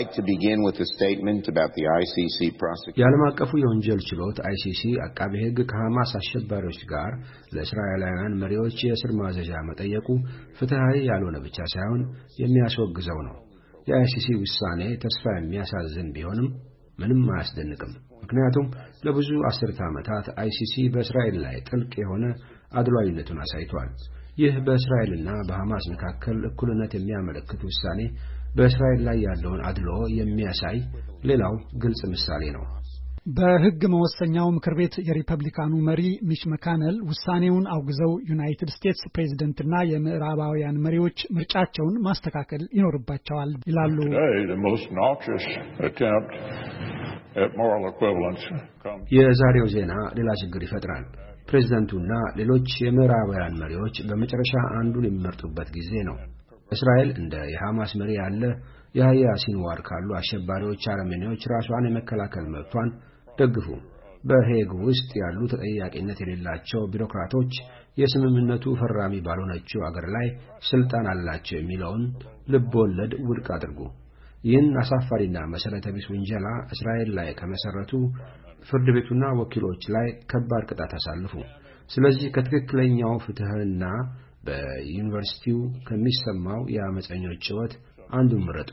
የዓለም አቀፉ የወንጀል ችሎት አይ ሲ ሲ አቃቤ ሕግ ከሐማስ አሸባሪዎች ጋር ለእስራኤላውያን መሪዎች የእስር ማዘዣ መጠየቁ ፍትሃዊ ያልሆነ ብቻ ሳይሆን የሚያስወግዘው ነው። የአይ ሲ ሲ ውሳኔ ተስፋ የሚያሳዝን ቢሆንም ምንም አያስደንቅም። ምክንያቱም ለብዙ አስርተ ዓመታት አይ ሲ ሲ በእስራኤል ላይ ጥልቅ የሆነ አድሏዊነቱን አሳይቷል። ይህ በእስራኤልና በሐማስ መካከል እኩልነት የሚያመለክት ውሳኔ በእስራኤል ላይ ያለውን አድሎ የሚያሳይ ሌላው ግልጽ ምሳሌ ነው። በሕግ መወሰኛው ምክር ቤት የሪፐብሊካኑ መሪ ሚች መካነል ውሳኔውን አውግዘው ዩናይትድ ስቴትስ ፕሬዝዳንትና የምዕራባውያን መሪዎች ምርጫቸውን ማስተካከል ይኖርባቸዋል ይላሉ። የዛሬው ዜና ሌላ ችግር ይፈጥራል። ፕሬዝዳንቱና ሌሎች የምዕራባውያን መሪዎች በመጨረሻ አንዱን የሚመርጡበት ጊዜ ነው። እስራኤል እንደ የሐማስ መሪ ያለ የያህያ ሲንዋር ካሉ አሸባሪዎች አረመኔዎች ራሷን የመከላከል መብቷን ደግፉ። በሄግ ውስጥ ያሉ ተጠያቂነት የሌላቸው ቢሮክራቶች የስምምነቱ ፈራሚ ባልሆነችው አገር ላይ ስልጣን አላቸው የሚለውን ልብ ወለድ ውድቅ አድርጉ። ይህን አሳፋሪና መሰረተ ቢስ ወንጀላ እስራኤል ላይ ከመሰረቱ ፍርድ ቤቱና ወኪሎች ላይ ከባድ ቅጣት አሳልፉ። ስለዚህ ከትክክለኛው ፍትህና በዩኒቨርሲቲው ከሚሰማው የአመፀኞች ጭወት አንዱን ምረጡ።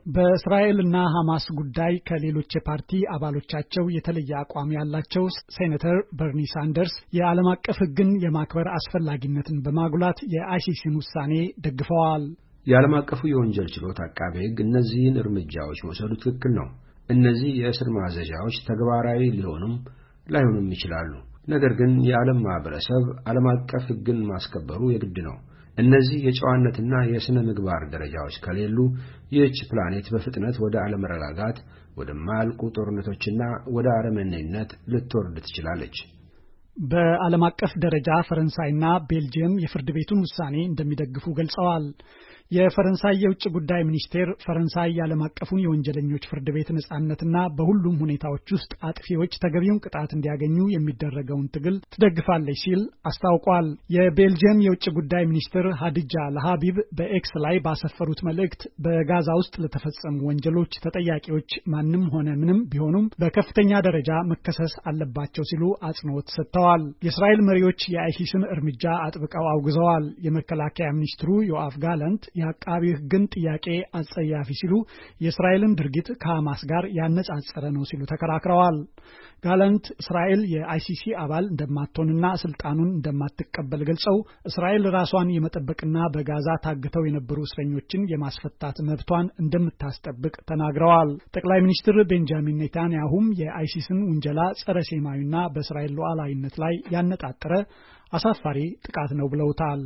በእስራኤልና ሐማስ ጉዳይ ከሌሎች የፓርቲ አባሎቻቸው የተለየ አቋም ያላቸው ሴኔተር በርኒ ሳንደርስ የዓለም አቀፍ ሕግን የማክበር አስፈላጊነትን በማጉላት የአይሲሲን ውሳኔ ደግፈዋል። የዓለም አቀፉ የወንጀል ችሎት አቃቤ ሕግ እነዚህን እርምጃዎች መውሰዱ ትክክል ነው። እነዚህ የእስር ማዘዣዎች ተግባራዊ ሊሆኑም ላይሆኑም ይችላሉ። ነገር ግን የዓለም ማህበረሰብ ዓለም አቀፍ ሕግን ማስከበሩ የግድ ነው። እነዚህ የጨዋነትና የሥነ ምግባር ደረጃዎች ከሌሉ ይህች ፕላኔት በፍጥነት ወደ አለመረጋጋት፣ ወደ ማያልቁ ጦርነቶችና ወደ አረመኔነት ልትወርድ ትችላለች። በዓለም አቀፍ ደረጃ ፈረንሳይና ቤልጂየም የፍርድ ቤቱን ውሳኔ እንደሚደግፉ ገልጸዋል። የፈረንሳይ የውጭ ጉዳይ ሚኒስቴር ፈረንሳይ የዓለም አቀፉን የወንጀለኞች ፍርድ ቤት ነጻነትና በሁሉም ሁኔታዎች ውስጥ አጥፊዎች ተገቢውን ቅጣት እንዲያገኙ የሚደረገውን ትግል ትደግፋለች ሲል አስታውቋል። የቤልጂየም የውጭ ጉዳይ ሚኒስትር ሀዲጃ ለሀቢብ በኤክስ ላይ ባሰፈሩት መልእክት በጋዛ ውስጥ ለተፈጸሙ ወንጀሎች ተጠያቂዎች ማንም ሆነ ምንም ቢሆኑም በከፍተኛ ደረጃ መከሰስ አለባቸው ሲሉ አጽንኦት ሰጥተዋል። የእስራኤል መሪዎች የአይሲስን እርምጃ አጥብቀው አውግዘዋል። የመከላከያ ሚኒስትሩ ዮአፍ ጋላንት የአቃቢ ሕግን ጥያቄ አጸያፊ ሲሉ የእስራኤልን ድርጊት ከሐማስ ጋር ያነጻጸረ ነው ሲሉ ተከራክረዋል። ጋላንት እስራኤል የአይሲሲ አባል እንደማትሆንና ስልጣኑን እንደማትቀበል ገልጸው እስራኤል ራሷን የመጠበቅና በጋዛ ታግተው የነበሩ እስረኞችን የማስፈታት መብቷን እንደምታስጠብቅ ተናግረዋል። ጠቅላይ ሚኒስትር ቤንጃሚን ኔታንያሁም የአይሲስን ውንጀላ ጸረ ሴማዊና በእስራኤል ሉዓላዊነት ላይ ያነጣጠረ አሳፋሪ ጥቃት ነው ብለውታል።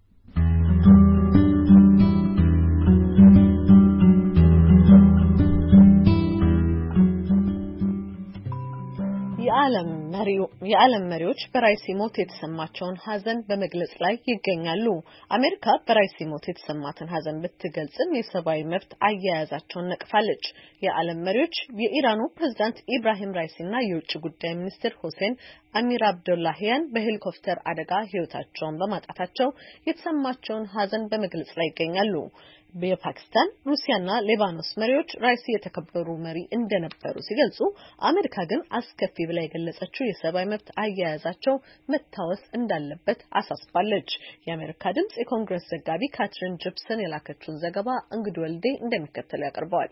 የዓለም መሪዎች በራይሲ ሞት የተሰማቸውን ሐዘን በመግለጽ ላይ ይገኛሉ። አሜሪካ በራይሲ ሞት የተሰማትን ሐዘን ብትገልጽም የሰብአዊ መብት አያያዛቸውን ነቅፋለች። የዓለም መሪዎች የኢራኑ ፕሬዝዳንት ኢብራሂም ራይሲና የውጭ ጉዳይ ሚኒስትር ሁሴን አሚር አብዱላሂያን በሄሊኮፕተር አደጋ ሕይወታቸውን በማጣታቸው የተሰማቸውን ሐዘን በመግለጽ ላይ ይገኛሉ። በፓኪስታን፣ ሩሲያና ሌባኖስ መሪዎች ራይሲ የተከበሩ መሪ እንደነበሩ ሲገልጹ አሜሪካ ግን አስከፊ ብላ የገለጸችው የሰብአዊ መብት አያያዛቸው መታወስ እንዳለበት አሳስባለች። የአሜሪካ ድምጽ የኮንግረስ ዘጋቢ ካትሪን ጂፕሰን የላከችውን ዘገባ እንግዲህ ወልዴ እንደሚከተለው ያቀርበዋል።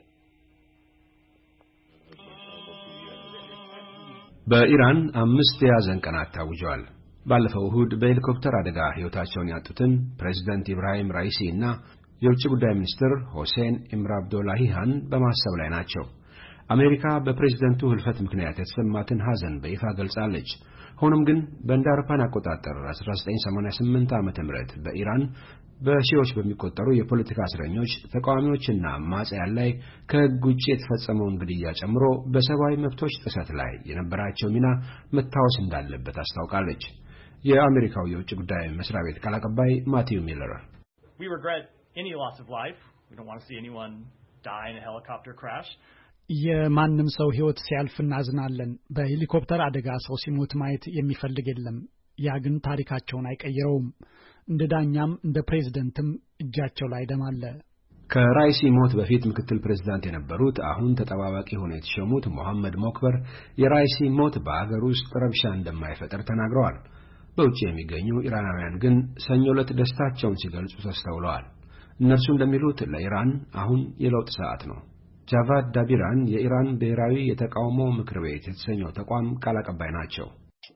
በኢራን አምስት የያዘን ቀናት ታውጀዋል። ባለፈው እሁድ በሄሊኮፕተር አደጋ ሕይወታቸውን ያጡትን ፕሬዝዳንት ኢብራሂም ራይሲ እና የውጭ ጉዳይ ሚኒስትር ሁሴን አሚር አብዱላሂያን በማሰብ ላይ ናቸው። አሜሪካ በፕሬዝዳንቱ ህልፈት ምክንያት የተሰማትን ሐዘን በይፋ ገልጻለች። ሆኖም ግን በእንደ አውሮፓውያን አቆጣጠር አስራ ዘጠኝ ሰማንያ ስምንት ዓመተ ምህረት በኢራን በሺዎች በሚቆጠሩ የፖለቲካ እስረኞች፣ ተቃዋሚዎችና አማጽያን ላይ ከህግ ውጭ የተፈጸመውን ግድያ ጨምሮ በሰብአዊ መብቶች ጥሰት ላይ የነበራቸው ሚና መታወስ እንዳለበት አስታውቃለች። የአሜሪካው የውጭ ጉዳይ መስሪያ ቤት ቃል አቀባይ ማቲው ሚለር We regret any loss of life. We don't want to see anyone die in a helicopter crash. የማንም ሰው ህይወት ሲያልፍ እናዝናለን። በሄሊኮፕተር አደጋ ሰው ሲሞት ማየት የሚፈልግ የለም። ያ ግን ታሪካቸውን አይቀይረውም። እንደ ዳኛም እንደ ፕሬዝዳንትም እጃቸው ላይ ደም አለ። ከራይሲ ሞት በፊት ምክትል ፕሬዝዳንት የነበሩት አሁን ተጠባባቂ ሆነው የተሾሙት መሐመድ ሞክበር የራይሲ ሞት በአገር ውስጥ ረብሻ እንደማይፈጠር ተናግረዋል። በውጭ የሚገኙ ኢራናውያን ግን ሰኞ ዕለት ደስታቸውን ሲገልጹ ተስተውለዋል። እነርሱ እንደሚሉት ለኢራን አሁን የለውጥ ሰዓት ነው። ጃቫድ ዳቢራን የኢራን ብሔራዊ የተቃውሞ ምክር ቤት የተሰኘው ተቋም ቃል አቀባይ ናቸው።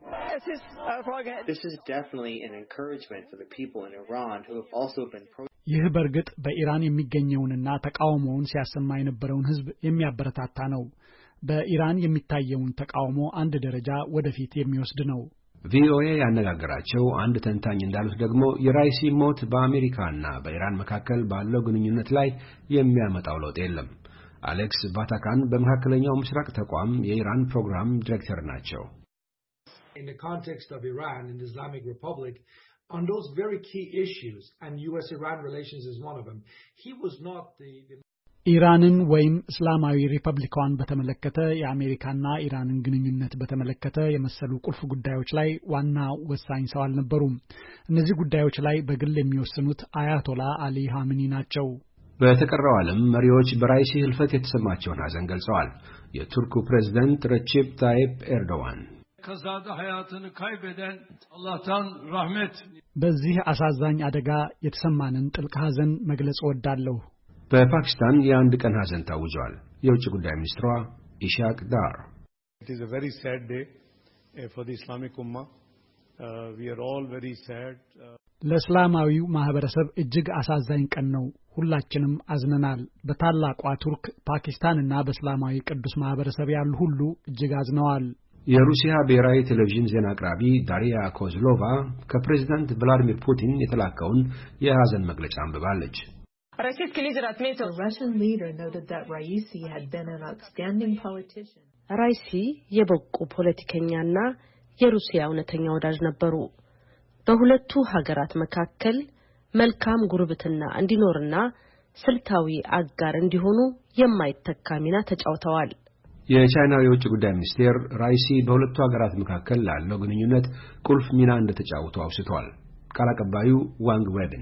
This is definitely an encouragement for the people in Iran who have also been ይህ በርግጥ በኢራን የሚገኘውንና ተቃውሞውን ሲያሰማ የነበረውን ህዝብ የሚያበረታታ ነው። በኢራን የሚታየውን ተቃውሞ አንድ ደረጃ ወደፊት የሚወስድ ነው። ቪኦኤ ያነጋገራቸው አንድ ተንታኝ እንዳሉት ደግሞ የራይሲ ሞት በአሜሪካና በኢራን መካከል ባለው ግንኙነት ላይ የሚያመጣው ለውጥ የለም። አሌክስ ባታካን በመካከለኛው ምስራቅ ተቋም የኢራን ፕሮግራም ዲሬክተር ናቸው። In the context of Iran and the Islamic Republic, on those very key issues, and U S Iran relations is one of them, he was not the, the ኢራንን ወይም እስላማዊ ሪፐብሊካን በተመለከተ የአሜሪካና ኢራንን ግንኙነት በተመለከተ የመሰሉ ቁልፍ ጉዳዮች ላይ ዋና ወሳኝ ሰው አልነበሩም። እነዚህ ጉዳዮች ላይ በግል የሚወስኑት አያቶላ አሊ ሀሚኒ ናቸው። በተቀረው ዓለም መሪዎች በራይሲ ህልፈት የተሰማቸውን ሐዘን ገልጸዋል። የቱርኩ ፕሬዝዳንት ረቺፕ ታይፕ ኤርዶዋን ከዛዳ ሀያትን ካይበደን አላህን ረህመት በዚህ አሳዛኝ አደጋ የተሰማንን ጥልቅ ሐዘን መግለጽ ወዳለሁ። በፓኪስታን የአንድ ቀን ሐዘን ታውጇል። የውጭ ጉዳይ ሚኒስትሯ ኢሻቅ ዳር It is a very sad day uh, for the Islamic Ummah. Uh, we are all very sad. Uh, ለእስላማዊው ማህበረሰብ እጅግ አሳዛኝ ቀን ነው። ሁላችንም አዝነናል። በታላቋ ቱርክ፣ ፓኪስታንና በእስላማዊ ቅዱስ ማህበረሰብ ያሉ ሁሉ እጅግ አዝነዋል። የሩሲያ ብሔራዊ ቴሌቪዥን ዜና አቅራቢ ዳሪያ ኮዝሎቫ ከፕሬዝዳንት ቭላዲሚር ፑቲን የተላከውን የሐዘን መግለጫ አንብባለች። Российский лидер отметил, The Russian leader noted that Raisi had been an outstanding politician. ራይሲ የበቁ ፖለቲከኛና የሩሲያ እውነተኛ ወዳጅ ነበሩ። በሁለቱ ሀገራት መካከል መልካም ጉርብትና እንዲኖርና ስልታዊ አጋር እንዲሆኑ የማይተካ ሚና ተጫውተዋል። የቻይናው የውጭ ጉዳይ ሚኒስቴር ራይሲ በሁለቱ ሀገራት መካከል ላለው ግንኙነት ቁልፍ ሚና እንደተጫወቱ አውስተዋል። ቃል አቀባዩ ዋንግ ዌብን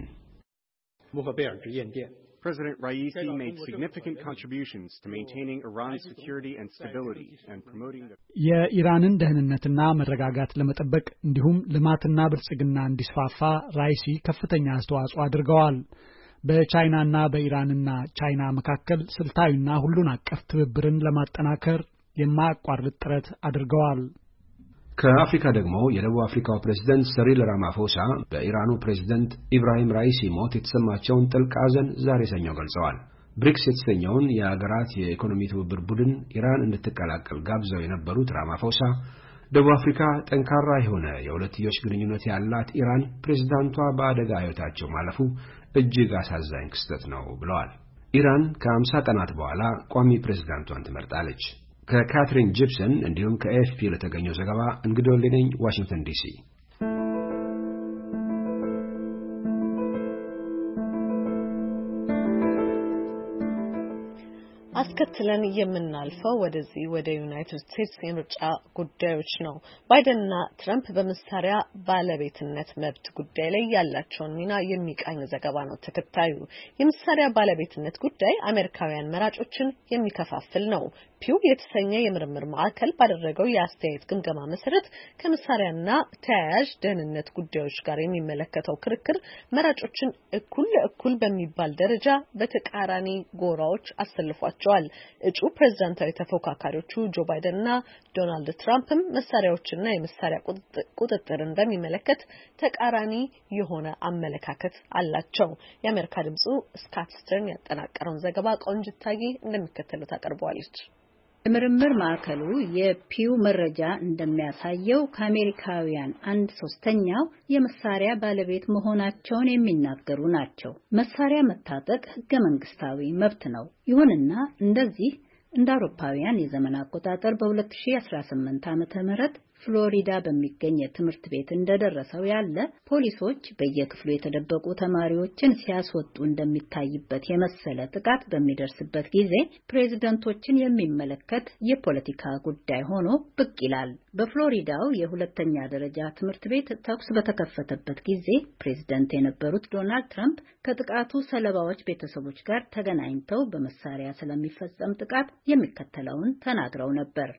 President Raisi made significant contributions to maintaining Iran's security and stability and promoting the የኢራንን ደህንነትና መረጋጋት ለመጠበቅ እንዲሁም ልማትና ብልጽግና እንዲስፋፋ ራይሲ ከፍተኛ አስተዋጽኦ አድርገዋል። በቻይናና በኢራንና ቻይና መካከል ስልታዊና ሁሉን አቀፍ ትብብርን ለማጠናከር የማያቋርጥ ጥረት አድርገዋል። ከአፍሪካ ደግሞ የደቡብ አፍሪካው ፕሬዝዳንት ሰሪል ራማፎሳ በኢራኑ ፕሬዝዳንት ኢብራሂም ራይሲ ሞት የተሰማቸውን ጥልቅ ሐዘን ዛሬ ሰኞ ገልጸዋል። ብሪክስ የተሰኘውን የአገራት የኢኮኖሚ ትብብር ቡድን ኢራን እንድትቀላቀል ጋብዘው የነበሩት ራማፎሳ ደቡብ አፍሪካ ጠንካራ የሆነ የሁለትዮሽ ግንኙነት ያላት ኢራን ፕሬዝዳንቷ በአደጋ ሕይወታቸው ማለፉ እጅግ አሳዛኝ ክስተት ነው ብለዋል። ኢራን ከአምሳ ቀናት በኋላ ቋሚ ፕሬዝዳንቷን ትመርጣለች። ከካትሪን ጂፕሰን እንዲሁም ከኤፍፒ ለተገኘው ዘገባ እንግዲህ ወልደኝ ዋሽንግተን ዲሲ። አስከትለን የምናልፈው ወደዚህ ወደ ዩናይትድ ስቴትስ የምርጫ ጉዳዮች ነው። ባይደንና ትራምፕ በመሳሪያ ባለቤትነት መብት ጉዳይ ላይ ያላቸውን ሚና የሚቃኝ ዘገባ ነው ተከታዩ። የመሳሪያ ባለቤትነት ጉዳይ አሜሪካውያን መራጮችን የሚከፋፍል ነው። ፒው የተሰኘ የምርምር ማዕከል ባደረገው የአስተያየት ግምገማ መሰረት ከመሳሪያና ተያያዥ ደህንነት ጉዳዮች ጋር የሚመለከተው ክርክር መራጮችን እኩል ለእኩል በሚባል ደረጃ በተቃራኒ ጎራዎች አሰልፏቸዋል። እጩ ፕሬዝዳንታዊ ተፎካካሪዎቹ ጆ ባይደንና ዶናልድ ትራምፕም መሳሪያዎችና የመሳሪያ ቁጥጥርን በሚመለከት ተቃራኒ የሆነ አመለካከት አላቸው። የአሜሪካ ድምጹ ስካት ስተርን ያጠናቀረውን ዘገባ ቆንጅታዬ እንደሚከተለው ታቀርበዋለች። የምርምር ማዕከሉ የፒው መረጃ እንደሚያሳየው ከአሜሪካውያን አንድ ሶስተኛው የመሳሪያ ባለቤት መሆናቸውን የሚናገሩ ናቸው። መሳሪያ መታጠቅ ህገ መንግስታዊ መብት ነው። ይሁንና እንደዚህ እንደ አውሮፓውያን የዘመን አቆጣጠር በሁለት ሺህ አስራ ስምንት ዓመተ ምህረት ፍሎሪዳ በሚገኝ የትምህርት ቤት እንደደረሰው ያለ ፖሊሶች በየክፍሉ የተደበቁ ተማሪዎችን ሲያስወጡ እንደሚታይበት የመሰለ ጥቃት በሚደርስበት ጊዜ ፕሬዝዳንቶችን የሚመለከት የፖለቲካ ጉዳይ ሆኖ ብቅ ይላል። በፍሎሪዳው የሁለተኛ ደረጃ ትምህርት ቤት ተኩስ በተከፈተበት ጊዜ ፕሬዝዳንት የነበሩት ዶናልድ ትራምፕ ከጥቃቱ ሰለባዎች ቤተሰቦች ጋር ተገናኝተው በመሳሪያ ስለሚፈጸም ጥቃት የሚከተለውን ተናግረው ነበር።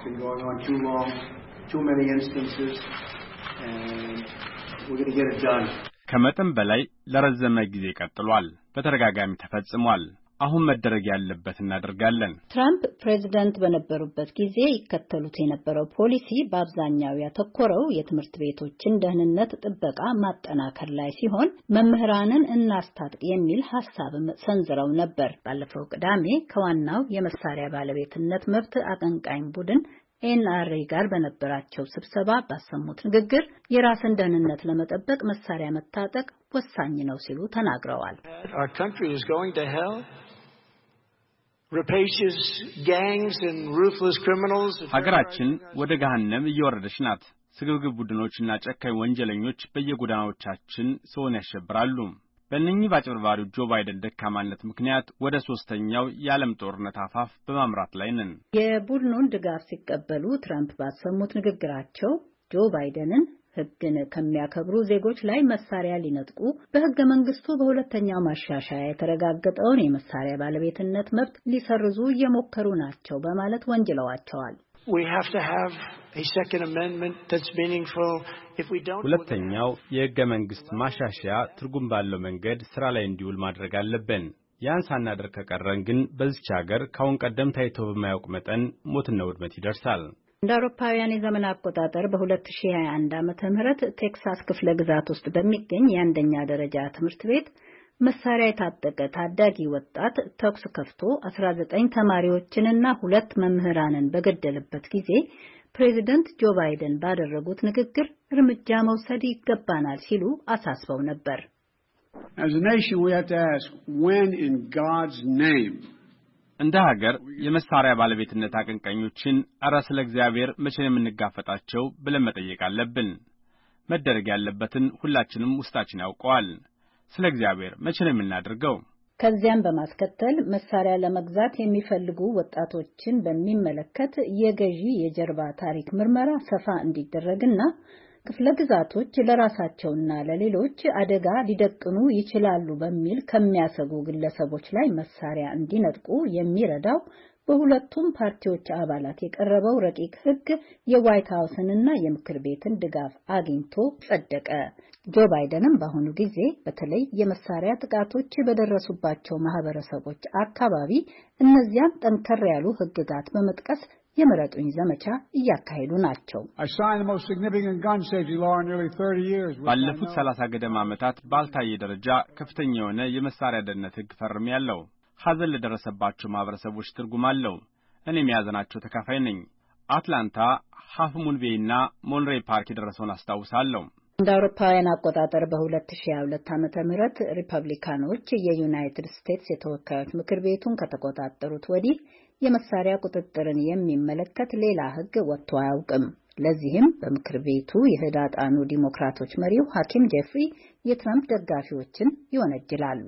Too many instances, and we're going to get it done. ከመጠን በላይ ለረዘመ ጊዜ ቀጥሏል። በተደጋጋሚ ተፈጽሟል። አሁን መደረግ ያለበት እናደርጋለን። ትራምፕ ፕሬዝዳንት በነበሩበት ጊዜ ይከተሉት የነበረው ፖሊሲ በአብዛኛው ያተኮረው የትምህርት ቤቶችን ደህንነት ጥበቃ ማጠናከር ላይ ሲሆን መምህራንን እናስታጥቅ የሚል ሐሳብም ሰንዝረው ነበር። ባለፈው ቅዳሜ ከዋናው የመሳሪያ ባለቤትነት መብት አቀንቃኝ ቡድን ኤንአርኤ ጋር በነበራቸው ስብሰባ ባሰሙት ንግግር የራስን ደህንነት ለመጠበቅ መሳሪያ መታጠቅ ወሳኝ ነው ሲሉ ተናግረዋል። Our country is going to hell. Rapacious gangs and ruthless criminals. ሀገራችን ወደ ገሃነም እየወረደች ናት። ስግብግብ ቡድኖችና ጨካኝ ወንጀለኞች በየጎዳናዎቻችን ሰውን ያሸብራሉ። በእነኚህ ባጭበርባሪው ጆ ባይደን ደካማነት ምክንያት ወደ ሶስተኛው የዓለም ጦርነት አፋፍ በማምራት ላይ ነን። የቡድኑን ድጋፍ ሲቀበሉ ትራምፕ ባሰሙት ንግግራቸው ጆ ባይደንን ሕግን ከሚያከብሩ ዜጎች ላይ መሳሪያ ሊነጥቁ በሕገ መንግስቱ በሁለተኛው ማሻሻያ የተረጋገጠውን የመሳሪያ ባለቤትነት መብት ሊሰርዙ እየሞከሩ ናቸው በማለት ወንጅለዋቸዋል። We have to have a second amendment that's meaningful. If we don't ሁለተኛው የሕገ መንግስት ማሻሻያ ትርጉም ባለው መንገድ ስራ ላይ እንዲውል ማድረግ አለብን። ያን ሳናደርግ ከቀረን ግን በዚች ሀገር ካሁን ቀደም ታይቶ በማያውቅ መጠን ሞትና ውድመት ይደርሳል። እንደ አውሮፓውያን የዘመን አቆጣጠር በ2021 ዓመተ ምህረት ቴክሳስ ክፍለ ግዛት ውስጥ በሚገኝ የአንደኛ ደረጃ ትምህርት ቤት መሳሪያ የታጠቀ ታዳጊ ወጣት ተኩስ ከፍቶ አስራ ዘጠኝ ተማሪዎችንና ሁለት መምህራንን በገደለበት ጊዜ ፕሬዚደንት ጆ ባይደን ባደረጉት ንግግር እርምጃ መውሰድ ይገባናል ሲሉ አሳስበው ነበር። As a nation we have to ask when in God's name እንደ ሀገር የመሳሪያ ባለቤትነት አቀንቃኞችን አራ ስለ እግዚአብሔር መቼ ነው የምንጋፈጣቸው ብለን መጠየቅ አለብን። መደረግ ያለበትን ሁላችንም ውስጣችን ያውቀዋል። ስለ እግዚአብሔር መቼ ነው የምናደርገው? ከዚያም በማስከተል መሳሪያ ለመግዛት የሚፈልጉ ወጣቶችን በሚመለከት የገዢ የጀርባ ታሪክ ምርመራ ሰፋ እንዲደረግና ክፍለ ግዛቶች ለራሳቸውና ለሌሎች አደጋ ሊደቅኑ ይችላሉ በሚል ከሚያሰጉ ግለሰቦች ላይ መሳሪያ እንዲነጥቁ የሚረዳው በሁለቱም ፓርቲዎች አባላት የቀረበው ረቂቅ ሕግ የዋይት ሃውስንና የምክር ቤትን ድጋፍ አግኝቶ ጸደቀ። ጆ ባይደንም በአሁኑ ጊዜ በተለይ የመሳሪያ ጥቃቶች በደረሱባቸው ማህበረሰቦች አካባቢ እነዚያን ጠንከር ያሉ ሕግጋት በመጥቀስ የምረጡኝ ዘመቻ እያካሄዱ ናቸው። ባለፉት ሰላሳ ገደማ ዓመታት ባልታየ ደረጃ ከፍተኛ የሆነ የመሳሪያ ደህንነት ሕግ ፈርሜያለሁ። ሐዘን ለደረሰባቸው ማህበረሰቦች ትርጉም አለው። እኔም የያዘናቸው ተካፋይ ነኝ። አትላንታ፣ ሃፍ ሙን ቤይና ሞንሬይ ፓርክ የደረሰውን አስታውሳለሁ። እንደ አውሮፓውያን አቆጣጠር በ2022 ዓመተ ምህረት ሪፐብሊካኖች የዩናይትድ ስቴትስ የተወካዮች ምክር ቤቱን ከተቆጣጠሩት ወዲህ የመሳሪያ ቁጥጥርን የሚመለከት ሌላ ሕግ ወጥቶ አያውቅም። ለዚህም በምክር ቤቱ የህዳጣኑ ዲሞክራቶች መሪው ሐኪም ጄፍሪ የትራምፕ ደጋፊዎችን ይወነጅላሉ።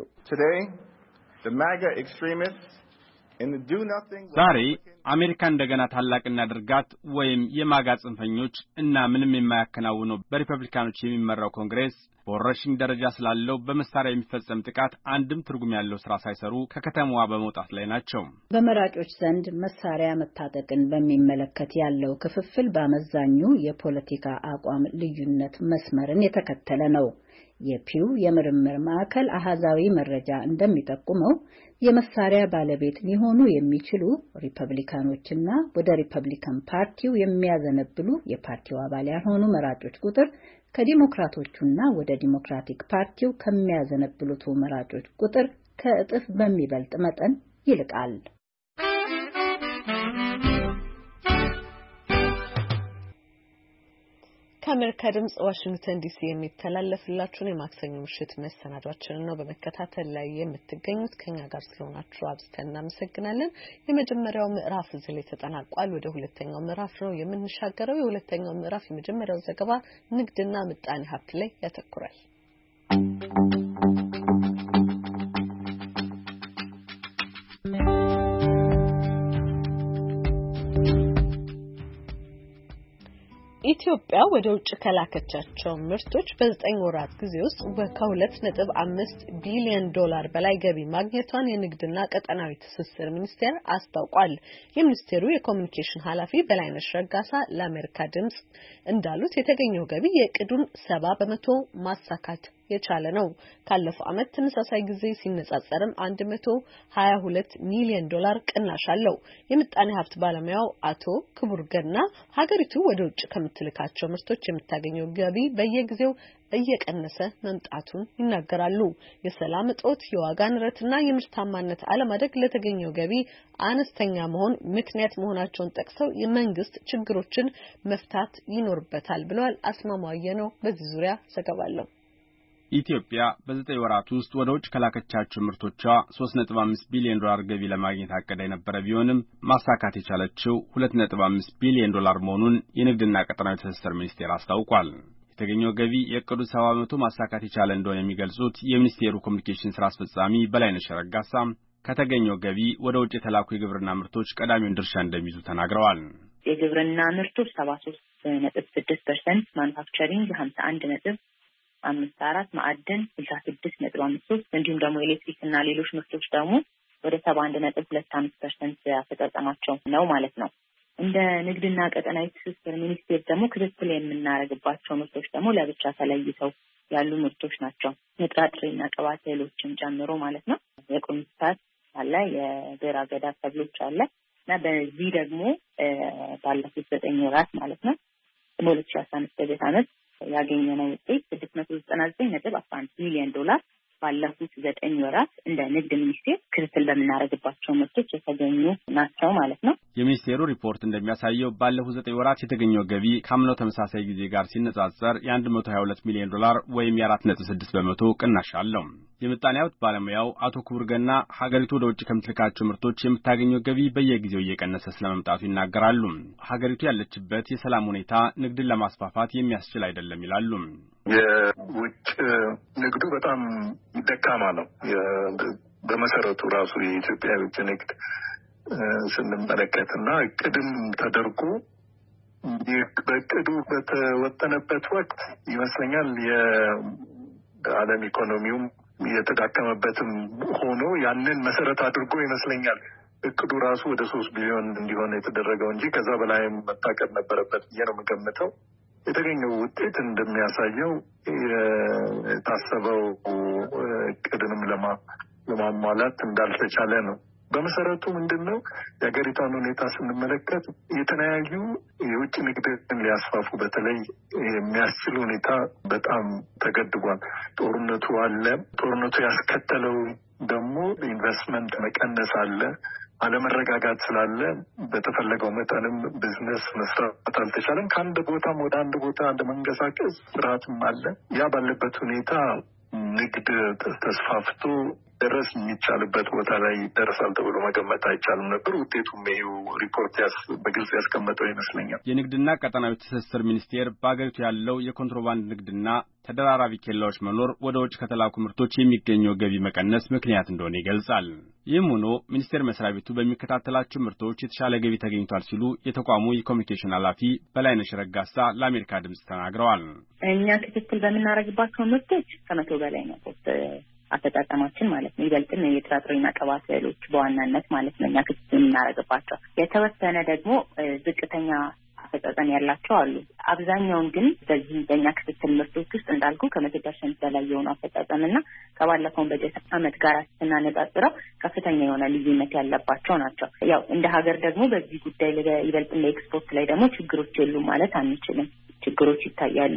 ዛሬ አሜሪካ እንደገና ታላቅ እናድርጋት ወይም የማጋ ጽንፈኞች እና ምንም የማያከናውነው በሪፐብሊካኖች የሚመራው ኮንግሬስ በወረርሽኝ ደረጃ ስላለው በመሳሪያ የሚፈጸም ጥቃት አንድም ትርጉም ያለው ስራ ሳይሰሩ ከከተማዋ በመውጣት ላይ ናቸው። በመራጮች ዘንድ መሳሪያ መታጠቅን በሚመለከት ያለው ክፍፍል በአመዛኙ የፖለቲካ አቋም ልዩነት መስመርን የተከተለ ነው። የፒው የምርምር ማዕከል አሃዛዊ መረጃ እንደሚጠቁመው የመሳሪያ ባለቤት ሊሆኑ የሚችሉ ሪፐብሊካኖችና ወደ ሪፐብሊካን ፓርቲው የሚያዘነብሉ የፓርቲው አባል ያልሆኑ መራጮች ቁጥር ከዲሞክራቶቹና ወደ ዲሞክራቲክ ፓርቲው ከሚያዘነብሉት መራጮች ቁጥር ከእጥፍ በሚበልጥ መጠን ይልቃል። ከአሜሪካ ድምጽ ዋሽንግተን ዲሲ የሚተላለፍላችሁን የማክሰኞ ምሽት መሰናዷችንን ነው በመከታተል ላይ የምትገኙት። ከኛ ጋር ስለሆናችሁ አብዝተን እናመሰግናለን። የመጀመሪያው ምዕራፍ እዚህ ላይ ተጠናቋል። ወደ ሁለተኛው ምዕራፍ ነው የምንሻገረው። የሁለተኛው ምዕራፍ የመጀመሪያው ዘገባ ንግድና ምጣኔ ሀብት ላይ ያተኩራል። ኢትዮጵያ ወደ ውጭ ከላከቻቸው ምርቶች በዘጠኝ ወራት ጊዜ ውስጥ ከሁለት ነጥብ አምስት ቢሊዮን ዶላር በላይ ገቢ ማግኘቷን የንግድና ቀጠናዊ ትስስር ሚኒስቴር አስታውቋል። የሚኒስቴሩ የኮሙኒኬሽን ኃላፊ በላይነሽ ረጋሳ ለአሜሪካ ድምጽ እንዳሉት የተገኘው ገቢ የዕቅዱን ሰባ በመቶ ማሳካት የቻለ ነው። ካለፈው ዓመት ተመሳሳይ ጊዜ ሲነጻጸርም አንድ መቶ ሀያ ሁለት ሚሊዮን ዶላር ቅናሽ አለው። የምጣኔ ሀብት ባለሙያው አቶ ክቡር ገና ሀገሪቱ ወደ ውጭ ከምትልካቸው ምርቶች የምታገኘው ገቢ በየጊዜው እየቀነሰ መምጣቱን ይናገራሉ። የሰላም እጦት፣ የዋጋ ንረትና የምርታማነት አለማደግ ለተገኘው ገቢ አነስተኛ መሆን ምክንያት መሆናቸውን ጠቅሰው የመንግስት ችግሮችን መፍታት ይኖርበታል ብለዋል። አስማማየ ነው በዚህ ዙሪያ ዘገባለሁ። ኢትዮጵያ በዘጠኝ ወራት ውስጥ ወደ ውጭ ከላከቻቸው ምርቶቿ ሶስት ነጥብ አምስት ቢሊዮን ዶላር ገቢ ለማግኘት አቅዳ የነበረ ቢሆንም ማሳካት የቻለችው ሁለት ነጥብ አምስት ቢሊዮን ዶላር መሆኑን የንግድና ቀጠናዊ ትስስር ሚኒስቴር አስታውቋል። የተገኘው ገቢ የዕቅዱ ሰባ በመቶ ማሳካት የቻለ እንደሆነ የሚገልጹት የሚኒስቴሩ ኮሙኒኬሽን ስራ አስፈጻሚ በላይነሽ ረጋሳ ከተገኘው ገቢ ወደ ውጭ የተላኩ የግብርና ምርቶች ቀዳሚውን ድርሻ እንደሚይዙ ተናግረዋል። የግብርና ምርቶች ሰባ ሶስት ነጥብ ስድስት ፐርሰንት፣ ማኑፋክቸሪንግ ሀምሳ አንድ ነጥብ አምስት አራት፣ ማዕድን ስልሳ ስድስት ነጥብ አምስት ሶስት እንዲሁም ደግሞ ኤሌክትሪክ እና ሌሎች ምርቶች ደግሞ ወደ ሰባ አንድ ነጥብ ሁለት አምስት ፐርሰንት አፈጻጸማቸው ነው ማለት ነው። እንደ ንግድና ቀጠናዊ ትስስር ሚኒስቴር ደግሞ ክትትል የምናደርግባቸው ምርቶች ደግሞ ለብቻ ተለይተው ያሉ ምርቶች ናቸው። የጥራጥሬና ቅባት እህሎችን ጨምሮ ማለት ነው። የቆንስታት አለ የብሔር አገዳ ሰብሎች አለ እና በዚህ ደግሞ ባለፉት ዘጠኝ ወራት ማለት ነው በሁለት ሺህ አስራ አምስት በጀት ዓመት ያገኘነው ውጤት ስድስት መቶ ዘጠና ዘጠኝ ነጥብ አስራ አንድ ሚሊዮን ዶላር ባለፉት ዘጠኝ ወራት እንደ ንግድ ሚኒስቴር ክትትል በመናረግባቸው ምርቶች የተገኙ ናቸው ማለት ነው። የሚኒስቴሩ ሪፖርት እንደሚያሳየው ባለፉት ዘጠኝ ወራት የተገኘው ገቢ ከአምናው ተመሳሳይ ጊዜ ጋር ሲነጻጸር የ122 ሚሊዮን ዶላር ወይም የ4 ነጥብ ስድስት በመቶ ቅናሽ አለው። የምጣኔ ሀብት ባለሙያው አቶ ክቡር ገና ሀገሪቱ ወደ ውጭ ከምትልካቸው ምርቶች የምታገኘው ገቢ በየጊዜው እየቀነሰ ስለመምጣቱ ይናገራሉ። ሀገሪቱ ያለችበት የሰላም ሁኔታ ንግድን ለማስፋፋት የሚያስችል አይደለም ይላሉ። የውጭ ንግዱ በጣም ደካማ ነው። በመሰረቱ ራሱ የኢትዮጵያ ውጭ ንግድ ስንመለከትና እቅድም ተደርጎ በእቅዱ በተወጠነበት ወቅት ይመስለኛል የዓለም ኢኮኖሚውም የተዳከመበትም ሆኖ ያንን መሰረት አድርጎ ይመስለኛል እቅዱ ራሱ ወደ ሶስት ቢሊዮን እንዲሆን የተደረገው እንጂ ከዛ በላይም መታቀድ ነበረበት ብዬ ነው የምገምተው። የተገኘው ውጤት እንደሚያሳየው የታሰበው እቅድንም ለማሟላት እንዳልተቻለ ነው። በመሰረቱ ምንድነው የሀገሪቷን ሁኔታ ስንመለከት የተለያዩ የውጭ ንግድን ሊያስፋፉ በተለይ የሚያስችል ሁኔታ በጣም ተገድቧል። ጦርነቱ አለ። ጦርነቱ ያስከተለው ደግሞ ኢንቨስትመንት መቀነስ አለ። አለመረጋጋት ስላለ በተፈለገው መጠንም ቢዝነስ መስራት አልተቻለም። ከአንድ ቦታም ወደ አንድ ቦታ ለመንቀሳቀስ ፍርሃትም አለ። ያ ባለበት ሁኔታ ንግድ ተስፋፍቶ ደረስ የሚቻልበት ቦታ ላይ ደረሳል ተብሎ መገመት አይቻልም ነበር። ውጤቱም ይኸው ሪፖርት በግልጽ ያስቀመጠው ይመስለኛል። የንግድና ቀጠናዊ ትስስር ሚኒስቴር በአገሪቱ ያለው የኮንትሮባንድ ንግድና ተደራራቢ ኬላዎች መኖር ወደ ውጭ ከተላኩ ምርቶች የሚገኘው ገቢ መቀነስ ምክንያት እንደሆነ ይገልጻል። ይህም ሆኖ ሚኒስቴር መስሪያ ቤቱ በሚከታተላቸው ምርቶች የተሻለ ገቢ ተገኝቷል ሲሉ የተቋሙ የኮሚኒኬሽን ኃላፊ በላይነሽ ረጋሳ ለአሜሪካ ድምጽ ተናግረዋል። እኛ ክትትል በምናደርግባቸው ምርቶች ከመቶ በላይ ነው አፈጻጸማችን ማለት ነው። ይበልጥም የጥራጥሬና ቅባት እህሎች በዋናነት ማለት ነው እኛ ክትትል የምናደርግባቸው። የተወሰነ ደግሞ ዝቅተኛ አፈጻጸም ያላቸው አሉ። አብዛኛውን ግን በዚህ በእኛ ክትትል ምርቶች ውስጥ እንዳልኩ ከመቶ ፐርሰንት በላይ የሆኑ አፈጻጸምና ከባለፈው በጀት ዓመት ጋር ስናነጻጽረው ከፍተኛ የሆነ ልዩነት ያለባቸው ናቸው። ያው እንደ ሀገር ደግሞ በዚህ ጉዳይ ይበልጥም ለኤክስፖርት ላይ ደግሞ ችግሮች የሉም ማለት አንችልም። ችግሮች ይታያሉ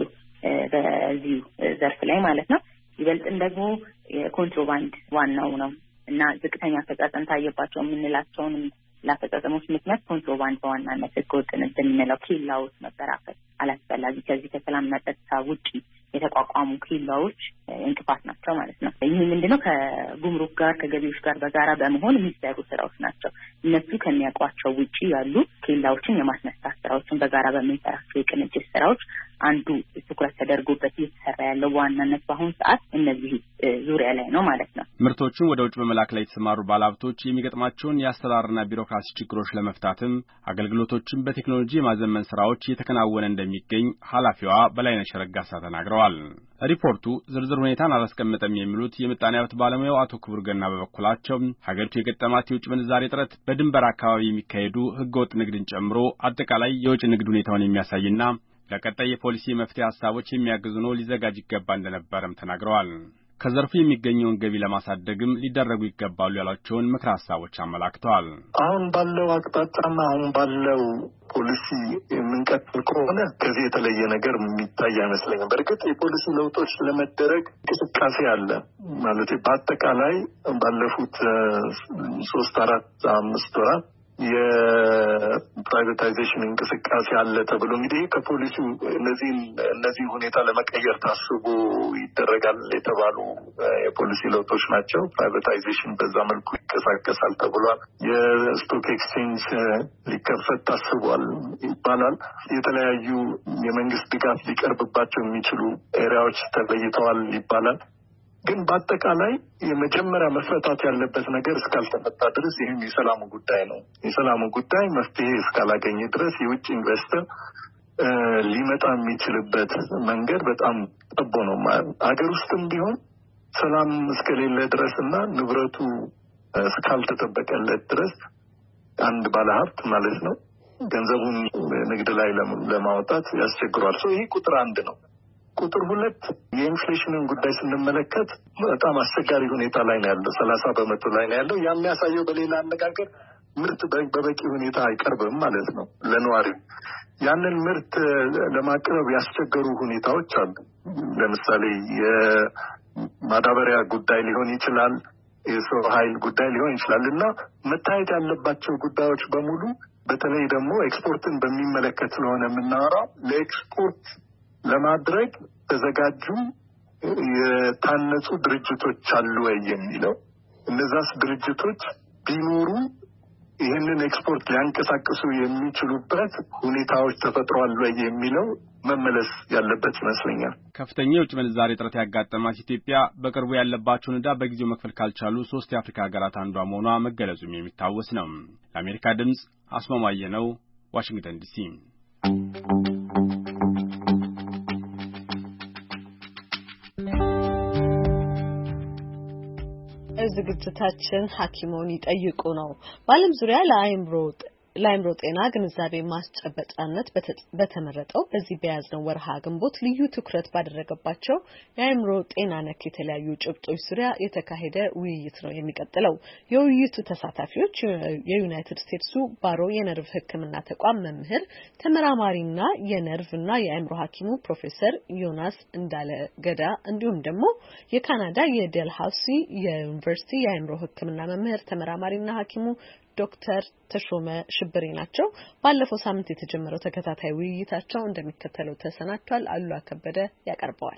በዚህ ዘርፍ ላይ ማለት ነው። ይበልጥም ደግሞ የኮንትሮባንድ ዋናው ነው እና ዝቅተኛ አፈጻጸም ታየባቸው የምንላቸውን ለአፈጻጸሞች ምክንያት ኮንትሮባንድ በዋናነት ህገወጥ ንግድ የምንለው ኬላዎች መበራከት አላስፈላጊ ከዚህ ከሰላምና ጸጥታ ውጪ የተቋቋሙ ኬላዎች እንቅፋት ናቸው ማለት ነው። ይህ ምንድነው ከጉምሩክ ጋር ከገቢዎች ጋር በጋራ በመሆን የሚሰሩ ስራዎች ናቸው። እነሱ ከሚያውቋቸው ውጪ ያሉ ኬላዎችን የማስነሳት ስራዎችን በጋራ በሚሰራቸው የቅንጅት ስራዎች አንዱ ትኩረት ተደርጎበት እየተሰራ ያለው በዋናነት በአሁኑ ሰዓት እነዚህ ዙሪያ ላይ ነው ማለት ነው። ምርቶቹን ወደ ውጭ በመላክ ላይ የተሰማሩ ባለሀብቶች የሚገጥማቸውን የአስተዳደርና ቢሮክራሲ ችግሮች ለመፍታትም አገልግሎቶችን በቴክኖሎጂ የማዘመን ስራዎች እየተከናወነ እንደሚገኝ ኃላፊዋ በላይነሽ ረጋሳ ተናግረዋል። ሪፖርቱ ዝርዝር ሁኔታን አላስቀመጠም የሚሉት የምጣኔ ሀብት ባለሙያው አቶ ክቡር ገና በበኩላቸው ሀገሪቱ የገጠማት የውጭ ምንዛሬ እጥረት በድንበር አካባቢ የሚካሄዱ ህገወጥ ንግድን ጨምሮ አጠቃላይ የውጭ ንግድ ሁኔታውን የሚያሳይና ለቀጣይ የፖሊሲ መፍትሄ ሀሳቦች የሚያግዙ ነው ሊዘጋጅ ይገባ እንደነበረም ተናግረዋል። ከዘርፉ የሚገኘውን ገቢ ለማሳደግም ሊደረጉ ይገባሉ ያሏቸውን ምክረ ሀሳቦች አመላክተዋል። አሁን ባለው አቅጣጫና አሁን ባለው ፖሊሲ የምንቀጥል ከሆነ ከዚህ የተለየ ነገር የሚታይ አይመስለኝም። በእርግጥ የፖሊሲ ለውጦች ለመደረግ እንቅስቃሴ አለ ማለት በአጠቃላይ ባለፉት ሶስት አራት አምስት ወራት የፕራይቬታይዜሽን እንቅስቃሴ አለ ተብሎ እንግዲህ ከፖሊሲው እነዚህ እነዚህ ሁኔታ ለመቀየር ታስቦ ይደረጋል የተባሉ የፖሊሲ ለውጦች ናቸው። ፕራይቬታይዜሽን በዛ መልኩ ይንቀሳቀሳል ተብሏል። የስቶክ ኤክስቼንጅ ሊከፈት ታስቧል ይባላል። የተለያዩ የመንግስት ድጋፍ ሊቀርብባቸው የሚችሉ ኤሪያዎች ተለይተዋል ይባላል። ግን በአጠቃላይ የመጀመሪያ መፈታት ያለበት ነገር እስካልተፈታ ድረስ ይህም የሰላሙ ጉዳይ ነው። የሰላሙ ጉዳይ መፍትሄ እስካላገኘ ድረስ የውጭ ኢንቨስተር ሊመጣ የሚችልበት መንገድ በጣም ጠቦ ነው። አገር ውስጥም ቢሆን ሰላም እስከሌለ ድረስ እና ንብረቱ እስካልተጠበቀለት ድረስ አንድ ባለሀብት ማለት ነው ገንዘቡን ንግድ ላይ ለማውጣት ያስቸግሯል። ሰው ይህ ቁጥር አንድ ነው። ቁጥር ሁለት የኢንፍሌሽንን ጉዳይ ስንመለከት በጣም አስቸጋሪ ሁኔታ ላይ ነው ያለው። ሰላሳ በመቶ ላይ ነው ያለው። ያ የሚያሳየው በሌላ አነጋገር ምርት በበቂ ሁኔታ አይቀርብም ማለት ነው ለነዋሪው። ያንን ምርት ለማቅረብ ያስቸገሩ ሁኔታዎች አሉ። ለምሳሌ የማዳበሪያ ጉዳይ ሊሆን ይችላል፣ የሰው ኃይል ጉዳይ ሊሆን ይችላል እና መታየት ያለባቸው ጉዳዮች በሙሉ በተለይ ደግሞ ኤክስፖርትን በሚመለከት ስለሆነ የምናወራው ለኤክስፖርት ለማድረግ ተዘጋጁ የታነጹ ድርጅቶች አሉ ወይ የሚለው እነዛስ ድርጅቶች ቢኖሩ ይህንን ኤክስፖርት ሊያንቀሳቅሱ የሚችሉበት ሁኔታዎች ተፈጥረዋል ወይ የሚለው መመለስ ያለበት ይመስለኛል። ከፍተኛ የውጭ ምንዛሬ እጥረት ያጋጠማት ኢትዮጵያ በቅርቡ ያለባቸውን ዕዳ በጊዜው መክፈል ካልቻሉ ሶስት የአፍሪካ ሀገራት አንዷ መሆኗ መገለጹም የሚታወስ ነው። ለአሜሪካ ድምጽ አስማማየ ነው፣ ዋሽንግተን ዲሲ። ዝግጅታችን ሐኪሞን ይጠይቁ ነው። በዓለም ዙሪያ ለአይምሮ ለአይምሮ ጤና ግንዛቤ ማስጨበጫነት በተመረጠው በዚህ በያዝነው ወርሃ ግንቦት ልዩ ትኩረት ባደረገባቸው የአይምሮ ጤና ነክ የተለያዩ ጭብጦች ዙሪያ የተካሄደ ውይይት ነው የሚቀጥለው። የውይይቱ ተሳታፊዎች የዩናይትድ ስቴትሱ ባሮ የነርቭ ሕክምና ተቋም መምህር ተመራማሪና የነርቭና የአይምሮ ሐኪሙ ፕሮፌሰር ዮናስ እንዳለ ገዳ እንዲሁም ደግሞ የካናዳ የዴልሃውሲ የዩኒቨርሲቲ የአይምሮ ሕክምና መምህር ተመራማሪና ሐኪሙ ዶክተር ተሾመ ሽብሬ ናቸው። ባለፈው ሳምንት የተጀመረው ተከታታይ ውይይታቸው እንደሚከተለው ተሰናድቷል። አሉላ ከበደ ያቀርበዋል።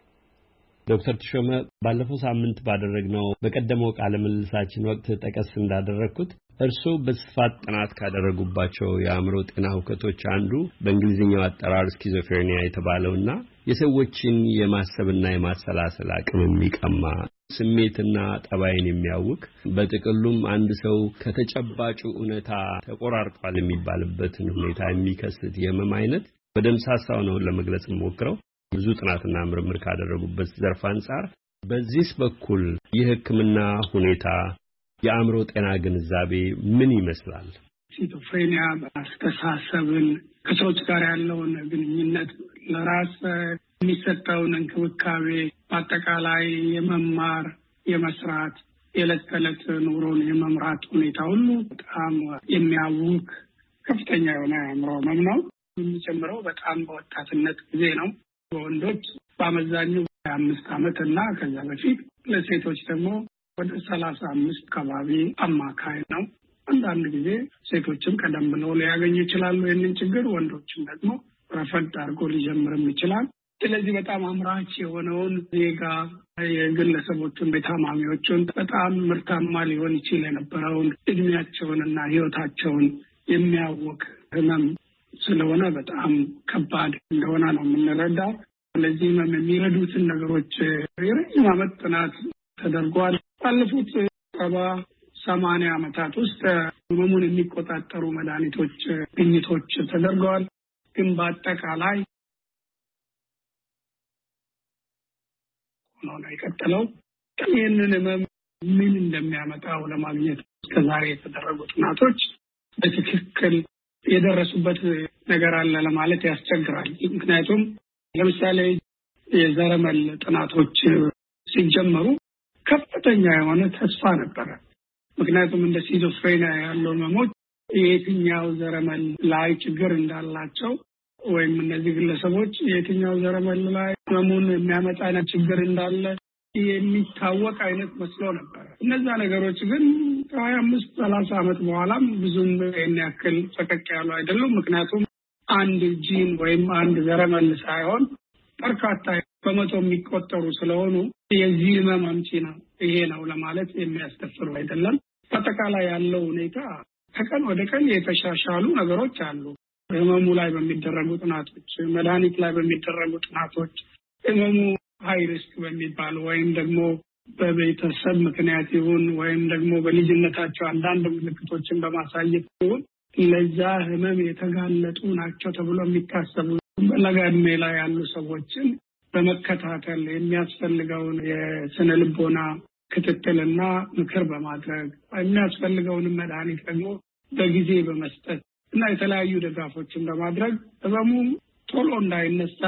ዶክተር ተሾመ ባለፈው ሳምንት ባደረግነው በቀደመው ቃለ ምልልሳችን ወቅት ጠቀስ እንዳደረኩት እርሶ በስፋት ጥናት ካደረጉባቸው የአእምሮ ጤና ሁከቶች አንዱ በእንግሊዝኛው አጠራር ስኪዞፍሬኒያ የተባለውና የሰዎችን የማሰብና የማሰላሰል አቅም የሚቀማ ስሜትና ጠባይን የሚያውክ በጥቅሉም አንድ ሰው ከተጨባጩ እውነታ ተቆራርጧል የሚባልበትን ሁኔታ የሚከስት የህመም አይነት በደምሳሳው ነው ለመግለጽ ሞክረው ብዙ ጥናትና ምርምር ካደረጉበት ዘርፍ አንፃር በዚህ በኩል የህክምና ሁኔታ የአእምሮ ጤና ግንዛቤ ምን ይመስላል? ስኪዞፍሬኒያ አስተሳሰብን ከሰዎች ጋር ያለውን ግንኙነት ለራስ የሚሰጠውን እንክብካቤ በአጠቃላይ የመማር የመስራት የዕለት ተዕለት ኑሮን የመምራት ሁኔታ ሁሉ በጣም የሚያውክ ከፍተኛ የሆነ አእምሮ ህመም ነው። የሚጀምረው በጣም በወጣትነት ጊዜ ነው። በወንዶች በአመዛኙ አምስት ዓመት እና ከዛ በፊት ለሴቶች ደግሞ ወደ ሰላሳ አምስት አካባቢ አማካይ ነው። አንዳንድ ጊዜ ሴቶችም ቀደም ብለው ሊያገኙ ይችላሉ ይህንን ችግር፣ ወንዶችም ደግሞ ረፈድ አድርጎ ሊጀምርም ይችላል። ስለዚህ በጣም አምራች የሆነውን ዜጋ የግለሰቦቹን ቤታማሚዎቹን በጣም ምርታማ ሊሆን ይችል የነበረውን እድሜያቸውንና ህይወታቸውን የሚያውቅ ህመም ስለሆነ በጣም ከባድ እንደሆነ ነው የምንረዳው። ስለዚህ ህመም የሚረዱትን ነገሮች የረጅም ዓመት ጥናት ተደርጓል። ባለፉት ሰባ ሰማንያ ዓመታት ውስጥ ህመሙን የሚቆጣጠሩ መድኃኒቶች ግኝቶች ተደርገዋል። ግን በአጠቃላይ ነው የቀጠለው። ይህንን ህመም ምን እንደሚያመጣው ለማግኘት እስከዛሬ የተደረጉ ጥናቶች በትክክል የደረሱበት ነገር አለ ለማለት ያስቸግራል። ምክንያቱም ለምሳሌ የዘረመል ጥናቶች ሲጀመሩ ከፍተኛ የሆነ ተስፋ ነበረ። ምክንያቱም እንደ ስኪዞፍሬኒያ ያሉ ህመሞች የትኛው ዘረመል ላይ ችግር እንዳላቸው ወይም እነዚህ ግለሰቦች የትኛው ዘረመል ላይ ህመሙን የሚያመጣ አይነት ችግር እንዳለ የሚታወቅ አይነት መስሎ ነበር። እነዛ ነገሮች ግን ከሀያ አምስት ሰላሳ ዓመት በኋላም ብዙም ይህን ያክል ፈቀቅ ያሉ አይደሉም። ምክንያቱም አንድ ጂን ወይም አንድ ዘረመል ሳይሆን በርካታ በመቶ የሚቆጠሩ ስለሆኑ የዚህ ህመም አምጪ ነው ይሄ ነው ለማለት የሚያስደፍሩ አይደለም። በአጠቃላይ ያለው ሁኔታ ከቀን ወደ ቀን የተሻሻሉ ነገሮች አሉ። ህመሙ ላይ በሚደረጉ ጥናቶች፣ መድኃኒት ላይ በሚደረጉ ጥናቶች ህመሙ ሃይ ሪስክ በሚባሉ ወይም ደግሞ በቤተሰብ ምክንያት ይሁን ወይም ደግሞ በልጅነታቸው አንዳንድ ምልክቶችን በማሳየት ይሁን ለዛ ህመም የተጋለጡ ናቸው ተብሎ የሚታሰቡ በለጋ ዕድሜ ላይ ያሉ ሰዎችን በመከታተል የሚያስፈልገውን የስነ ልቦና ክትትልና ምክር በማድረግ የሚያስፈልገውን መድኃኒት ደግሞ በጊዜ በመስጠት እና የተለያዩ ድጋፎችን በማድረግ ህመሙ ቶሎ እንዳይነሳ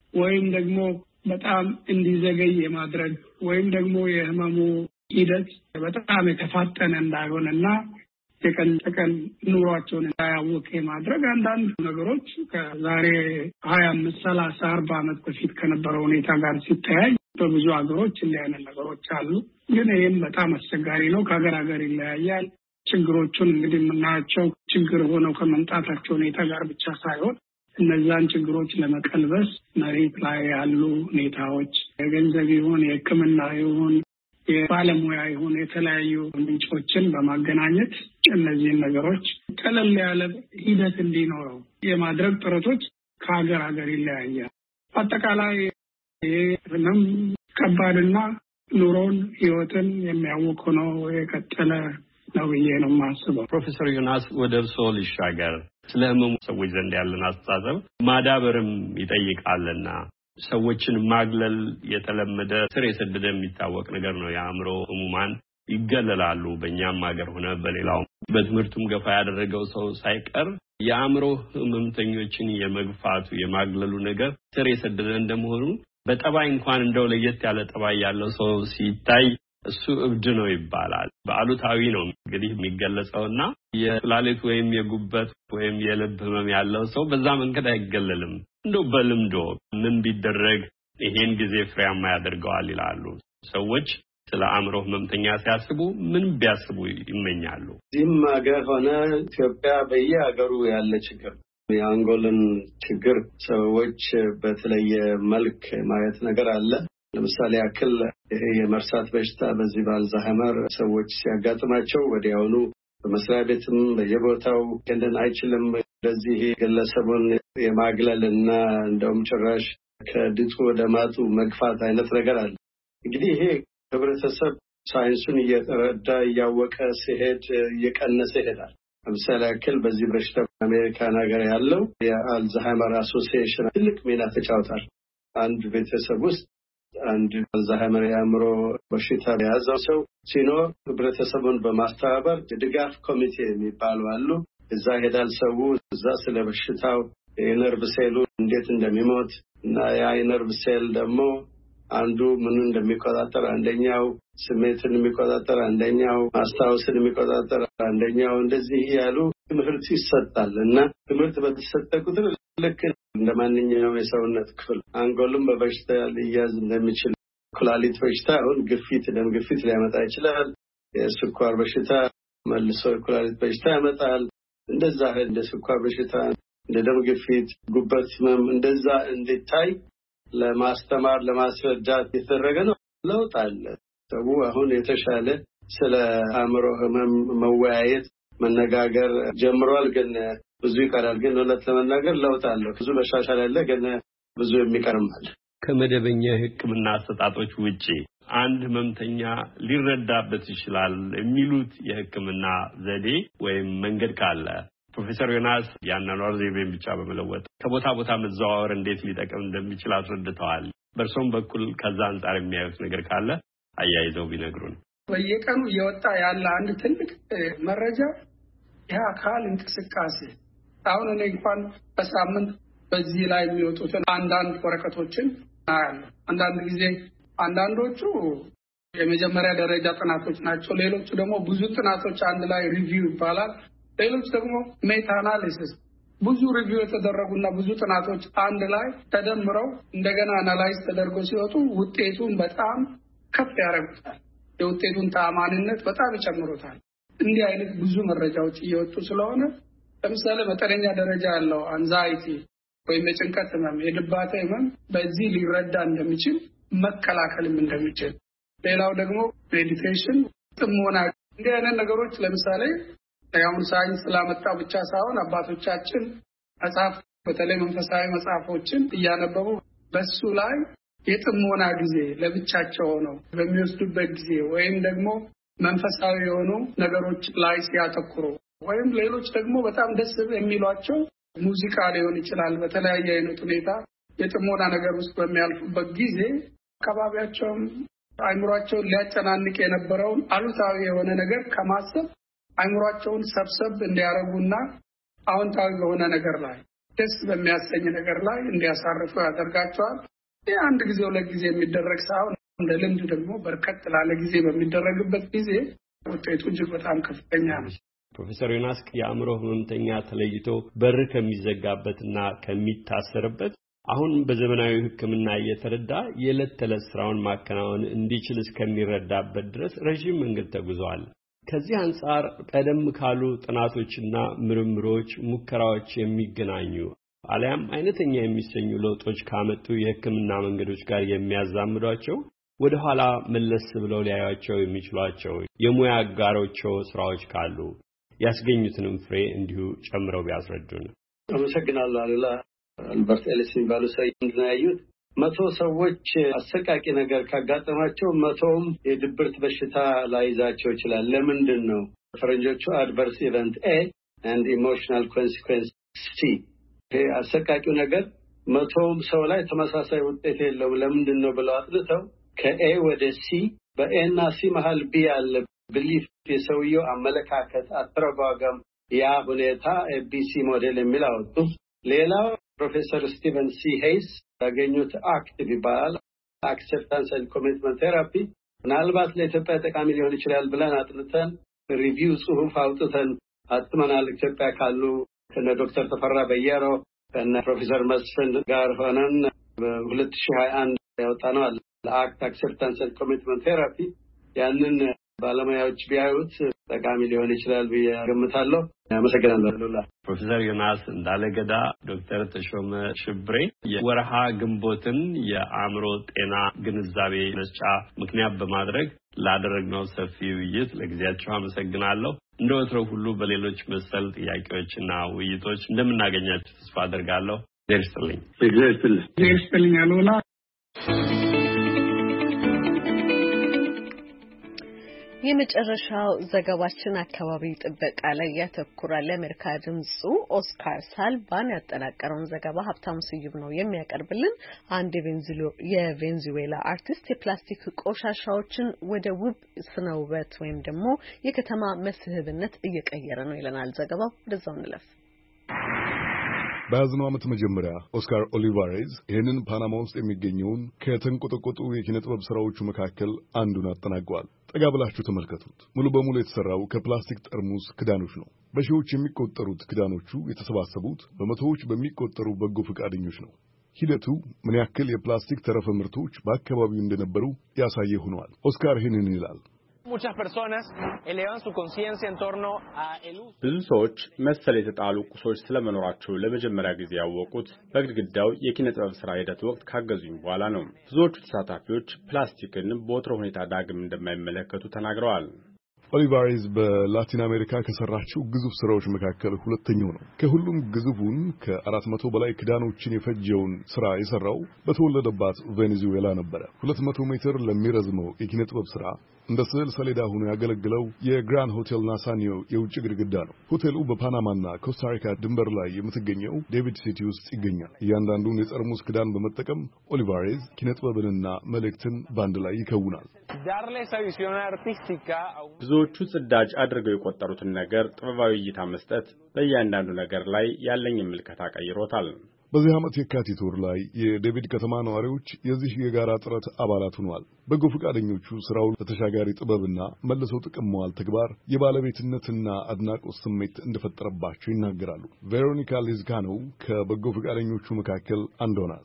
ወይም ደግሞ በጣም እንዲዘገይ የማድረግ ወይም ደግሞ የህመሙ ሂደት በጣም የተፋጠነ እንዳይሆንና የቀን ተቀን ኑሯቸውን እንዳያውቅ የማድረግ አንዳንድ ነገሮች ከዛሬ ሀያ አምስት ሰላሳ አርባ ዓመት በፊት ከነበረው ሁኔታ ጋር ሲተያይ በብዙ ሀገሮች እንዲህ አይነት ነገሮች አሉ። ግን ይህም በጣም አስቸጋሪ ነው። ከሀገር ሀገር ይለያያል። ችግሮቹን እንግዲህ የምናያቸው ችግር ሆነው ከመምጣታቸው ሁኔታ ጋር ብቻ ሳይሆን እነዛን ችግሮች ለመቀልበስ መሬት ላይ ያሉ ሁኔታዎች የገንዘብ ይሁን የሕክምና ይሁን የባለሙያ ይሁን የተለያዩ ምንጮችን በማገናኘት እነዚህን ነገሮች ቀለል ያለ ሂደት እንዲኖረው የማድረግ ጥረቶች ከሀገር ሀገር ይለያያል። አጠቃላይ ይህንም ከባድና ኑሮን ህይወትን የሚያውቅ ነው የቀጠለ ነው ብዬ ነው የማስበው። ፕሮፌሰር ዮናስ ወደ እርስዎ ልሻገር። ስለ ህመሙ ሰዎች ዘንድ ያለን አስተሳሰብ ማዳበርም ይጠይቃልና ሰዎችን ማግለል የተለመደ ስር የሰደደ የሚታወቅ ነገር ነው። የአእምሮ ህሙማን ይገለላሉ። በእኛም ሀገር ሆነ በሌላው በትምህርቱም ገፋ ያደረገው ሰው ሳይቀር የአእምሮ ህመምተኞችን የመግፋቱ የማግለሉ ነገር ስር የሰደደ እንደመሆኑ በጠባይ እንኳን እንደው ለየት ያለ ጠባይ ያለው ሰው ሲታይ እሱ እብድ ነው ይባላል። በአሉታዊ ነው እንግዲህ የሚገለጸውና የኩላሊት ወይም የጉበት ወይም የልብ ህመም ያለው ሰው በዛ መንገድ አይገለልም። እንደው በልምዶ ምን ቢደረግ ይሄን ጊዜ ፍሬያማ ያደርገዋል ይላሉ ሰዎች? ስለ አእምሮ ህመምተኛ ሲያስቡ ምን ቢያስቡ ይመኛሉ? እዚህም ሀገር ሆነ ኢትዮጵያ በየሀገሩ ያለ ችግር የአንጎልን ችግር ሰዎች በተለየ መልክ ማየት ነገር አለ። ለምሳሌ ያክል ይሄ የመርሳት በሽታ በዚህ በአልዛይመር ሰዎች ሲያጋጥማቸው ወዲያውኑ በመስሪያ ቤትም በየቦታው እንደን አይችልም ለዚህ ግለሰቡን የማግለልና እንደውም ጭራሽ ከድጡ ወደ ማጡ መግፋት አይነት ነገር አለ። እንግዲህ ይሄ ህብረተሰብ ሳይንሱን እየተረዳ እያወቀ ሲሄድ እየቀነሰ ይሄዳል። ለምሳሌ ያክል በዚህ በሽታ በአሜሪካን ሀገር ያለው የአልዛይመር አሶሲዬሽን ትልቅ ሚና ተጫውቷል። አንድ ቤተሰብ ውስጥ አንድ አልዛይመር የአእምሮ በሽታ የያዘው ሰው ሲኖር ህብረተሰቡን በማስተባበር የድጋፍ ኮሚቴ የሚባሉ አሉ። እዛ ሄዳል ሰው እዛ ስለ በሽታው የነርቭ ሴሉ እንዴት እንደሚሞት እና ያ የነርቭ ሴል ደግሞ አንዱ ምን እንደሚቆጣጠር አንደኛው ስሜትን የሚቆጣጠር አንደኛው ማስታወስን የሚቆጣጠር አንደኛው እንደዚህ ያሉ ትምህርት ይሰጣል። እና ትምህርት በተሰጠ ቁጥር ልክ እንደማንኛውም የሰውነት ክፍል አንጎልም በበሽታ ሊያዝ እንደሚችል ኩላሊት በሽታ አሁን ግፊት ደም ግፊት ሊያመጣ ይችላል። የስኳር በሽታ መልሶ ኩላሊት በሽታ ያመጣል። እንደዛ እንደ ስኳር በሽታ እንደ ደም ግፊት ጉበት ህመም እንደዛ እንዲታይ ለማስተማር ለማስረዳት የተደረገ ነው። ለውጥ አለ። ሰው አሁን የተሻለ ስለ አእምሮ ህመም መወያየት መነጋገር ጀምሯል። ግን ብዙ ይቀራል። ግን ለለት ለመናገር ለውጥ አለ። ብዙ መሻሻል አለ። ግን ብዙ የሚቀርም አለ። ከመደበኛ ህክምና አሰጣጦች ውጪ አንድ ህመምተኛ ሊረዳበት ይችላል የሚሉት የህክምና ዘዴ ወይም መንገድ ካለ ፕሮፌሰር ዮናስ ያናኗር ዘይቤን ብቻ በመለወጥ ከቦታ ቦታ መዘዋወር እንዴት ሊጠቅም እንደሚችል አስረድተዋል። በእርሶም በኩል ከዛ አንጻር የሚያዩት ነገር ካለ አያይዘው ቢነግሩን። በየቀኑ እየወጣ ያለ አንድ ትልቅ መረጃ የአካል እንቅስቃሴ አሁን እኔ እንኳን በሳምንት በዚህ ላይ የሚወጡትን አንዳንድ ወረቀቶችን አያለሁ። አንዳንድ ጊዜ አንዳንዶቹ የመጀመሪያ ደረጃ ጥናቶች ናቸው። ሌሎቹ ደግሞ ብዙ ጥናቶች አንድ ላይ ሪቪው ይባላል። ሌሎች ደግሞ ሜታ አናሊሲስ ብዙ ሪቪው የተደረጉና ብዙ ጥናቶች አንድ ላይ ተደምረው እንደገና አናላይዝ ተደርገው ሲወጡ ውጤቱን በጣም ከፍ ያደርጉታል። የውጤቱን ተአማኒነት በጣም ይጨምሩታል። እንዲህ አይነት ብዙ መረጃዎች እየወጡ ስለሆነ ለምሳሌ መጠነኛ ደረጃ ያለው አንዛይቲ ወይም የጭንቀት ህመም፣ የድባቴ ህመም በዚህ ሊረዳ እንደሚችል መከላከልም እንደሚችል፣ ሌላው ደግሞ ሜዲቴሽን፣ ጥሞና፣ እንዲህ አይነት ነገሮች ለምሳሌ አሁን ሳይንስ ስላመጣው ብቻ ሳይሆን አባቶቻችን መጽሐፍ በተለይ መንፈሳዊ መጽሐፎችን እያነበቡ በሱ ላይ የጥሞና ጊዜ ለብቻቸው ሆነው በሚወስዱበት ጊዜ ወይም ደግሞ መንፈሳዊ የሆኑ ነገሮች ላይ ሲያተኩሩ ወይም ሌሎች ደግሞ በጣም ደስ የሚሏቸው ሙዚቃ ሊሆን ይችላል። በተለያየ አይነት ሁኔታ የጥሞና ነገር ውስጥ በሚያልፉበት ጊዜ አካባቢያቸውም አይምሯቸውን ሊያጨናንቅ የነበረውን አሉታዊ የሆነ ነገር ከማሰብ አይምሯቸውን ሰብሰብ እንዲያረጉና አዎንታዊ በሆነ ነገር ላይ ደስ በሚያሰኝ ነገር ላይ እንዲያሳርፉ ያደርጋቸዋል። ይህ አንድ ጊዜ ሁለት ጊዜ የሚደረግ ሳይሆን እንደ ልምድ ደግሞ በርከት ላለ ጊዜ በሚደረግበት ጊዜ ውጤቱ እጅግ በጣም ከፍተኛ ነው። ፕሮፌሰር ዮናስ የአእምሮ ህመምተኛ ተለይቶ በር ከሚዘጋበትና ከሚታሰርበት አሁን በዘመናዊ ሕክምና እየተረዳ የዕለት ተዕለት ስራውን ማከናወን እንዲችል እስከሚረዳበት ድረስ ረጅም መንገድ ተጉዟል። ከዚህ አንጻር ቀደም ካሉ ጥናቶችና ምርምሮች ሙከራዎች የሚገናኙ አሊያም አይነተኛ የሚሰኙ ለውጦች ካመጡ የሕክምና መንገዶች ጋር የሚያዛምዷቸው ወደ ኋላ መለስ ብለው ሊያዩቸው የሚችሏቸው የሙያ አጋሮቸው ስራዎች ካሉ ያስገኙትንም ፍሬ እንዲሁ ጨምረው ቢያስረዱን። አመሰግናለሁ። አሉላ አልበርት ኤሊስ የሚባሉ ሰው እንደያዩት መቶ ሰዎች አሰቃቂ ነገር ካጋጠማቸው መቶውም የድብርት በሽታ ላይዛቸው ይችላል። ለምንድን ነው? ፈረንጆቹ አድቨርስ ኢቨንት ኤ and emotional consequence C። ይሄ አሰቃቂው ነገር መቶውም ሰው ላይ ተመሳሳይ ውጤት የለውም። ለምንድን ነው ብለው አጥልተው ከኤ ወደ ሲ በኤ እና ሲ መሃል ቢ ያለ ቢሊፍ የሰውየው አመለካከት አተረጓጓም ያ ሁኔታ ኤቢሲ ሞዴል የሚል አወጡ። ሌላው ፕሮፌሰር ስቲቨን ሲ ሄይስ ያገኙት አክት ይባላል አክሴፕታንስ ኤንድ ኮሚትመንት ቴራፒ። ምናልባት ለኢትዮጵያ ጠቃሚ ሊሆን ይችላል ብለን አጥንተን ሪቪው ጽሑፍ አውጥተን አጥመናል። ኢትዮጵያ ካሉ ከነ ዶክተር ተፈራ በየሮ ከነ ፕሮፌሰር መስፍን ጋር ሆነን በሁለት ሺህ ሃያ አንድ ያወጣነው ለአክት አክሴፕታንስ ኤንድ ኮሚትመንት ቴራፒ። ያንን ባለሙያዎች ቢያዩት ጠቃሚ ሊሆን ይችላል ብዬ ገምታለሁ። አመሰግናለሁ። ፕሮፌሰር ዮናስ እንዳለገዳ፣ ዶክተር ተሾመ ሽብሬ የወርሃ ግንቦትን የአእምሮ ጤና ግንዛቤ መስጫ ምክንያት በማድረግ ላደረግነው ሰፊ ውይይት ለጊዜያችሁ አመሰግናለሁ። እንደ ወትሮው ሁሉ በሌሎች መሰል ጥያቄዎችና ውይይቶች እንደምናገኛችሁ ተስፋ አደርጋለሁ። እግዚአብሔር ይስጥልኝ። እግዚአብሔር ይስጥልኝ አሉላ። የመጨረሻው ዘገባችን አካባቢ ጥበቃ ላይ ያተኩራል። የአሜሪካ ድምጹ ኦስካር ሳልቫን ያጠናቀረውን ዘገባ ሀብታሙ ስዩም ነው የሚያቀርብልን። አንድ የቬንዙዌላ አርቲስት የፕላስቲክ ቆሻሻዎችን ወደ ውብ ስነ ውበት ወይም ደግሞ የከተማ መስህብነት እየቀየረ ነው ይለናል ዘገባው። ወደዛው እንለፍ። በያዝነው ዓመት መጀመሪያ ኦስካር ኦሊቫሬዝ ይህንን ፓናማ ውስጥ የሚገኘውን ከተንቆጠቆጡ የኪነ ጥበብ ስራዎቹ መካከል አንዱን አጠናቀዋል። ጠጋ ብላችሁ ተመልከቱት። ሙሉ በሙሉ የተሰራው ከፕላስቲክ ጠርሙስ ክዳኖች ነው። በሺዎች የሚቆጠሩት ክዳኖቹ የተሰባሰቡት በመቶዎች በሚቆጠሩ በጎ ፈቃደኞች ነው። ሂደቱ ምን ያክል የፕላስቲክ ተረፈ ምርቶች በአካባቢው እንደነበሩ ያሳየ ሆኗል። ኦስካር ይህንን ይላል። ብዙ ሰዎች መሰል የተጣሉ ቁሶች ስለመኖራቸው ለመጀመሪያ ጊዜ ያወቁት በግድግዳው የኪነ ጥበብ ስራ ሂደት ወቅት ካገዙኝ በኋላ ነው። ብዙዎቹ ተሳታፊዎች ፕላስቲክን በወትሮ ሁኔታ ዳግም እንደማይመለከቱ ተናግረዋል። ኦሊቫሬዝ በላቲን አሜሪካ ከሰራቸው ግዙፍ ስራዎች መካከል ሁለተኛው ነው። ከሁሉም ግዙፉን ከአራት መቶ በላይ ክዳኖችን የፈጀውን ስራ የሰራው በተወለደባት ቬኔዙዌላ ነበረ። ሁለት መቶ ሜትር ለሚረዝመው የኪነ ጥበብ ስራ እንደ ስዕል ሰሌዳ ሆኖ ያገለግለው የግራንድ ሆቴል ናሳኒዮ የውጭ ግድግዳ ነው። ሆቴሉ በፓናማና ኮስታሪካ ድንበር ላይ የምትገኘው ዴቪድ ሲቲ ውስጥ ይገኛል። እያንዳንዱን የጠርሙስ ክዳን በመጠቀም ኦሊቫሬዝ ኪነ ጥበብንና መልእክትን በአንድ ላይ ይከውናል። ብዙዎቹ ጽዳጅ አድርገው የቆጠሩትን ነገር ጥበባዊ እይታ መስጠት በእያንዳንዱ ነገር ላይ ያለኝ ምልከታ ቀይሮታል። በዚህ ዓመት የካቲት ወር ላይ የዴቪድ ከተማ ነዋሪዎች የዚህ የጋራ ጥረት አባላት ሆነዋል። በጎ ፈቃደኞቹ ስራውን ለተሻጋሪ ጥበብና መልሰው ጥቅም መዋል ተግባር የባለቤትነትና አድናቆት ስሜት እንደፈጠረባቸው ይናገራሉ። ቬሮኒካ ሊዝካኖ ከበጎ ፈቃደኞቹ መካከል አንዷ ናት።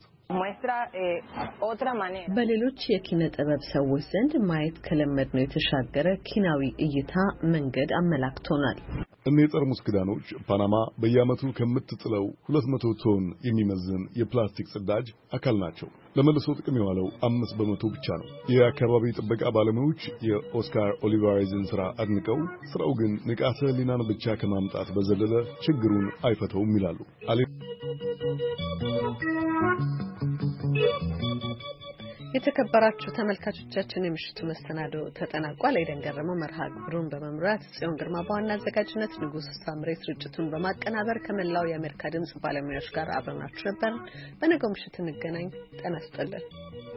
በሌሎች የኪነ ጥበብ ሰዎች ዘንድ ማየት ከለመድነው የተሻገረ ኪናዊ እይታ መንገድ አመላክቶናል። እነዚህ የጠርሙስ ክዳኖች ፓናማ በየዓመቱ ከምትጥለው ሁለት መቶ ቶን የሚመዝን የፕላስቲክ ጽዳጅ አካል ናቸው። ለመልሶ ጥቅም የዋለው አምስት በመቶ ብቻ ነው። የአካባቢ ጥበቃ ባለሙያዎች የኦስካር ኦሊቫሬዝን ስራ አድንቀው ስራው ግን ንቃተ ህሊናን ብቻ ከማምጣት በዘለለ ችግሩን አይፈተውም ይላሉ። የተከበራችሁ ተመልካቾቻችን የምሽቱ መሰናዶ ተጠናቋል። አይደን ገረመው መርሃ ግብሩን በመምራት ጽዮን ግርማ በዋና አዘጋጅነት ንጉስ ሳምሬ ስርጭቱን በማቀናበር ከመላው የአሜሪካ ድምጽ ባለሙያዎች ጋር አብረናችሁ ነበር። በነገው ምሽት እንገናኝ። ጤና ይስጥልን።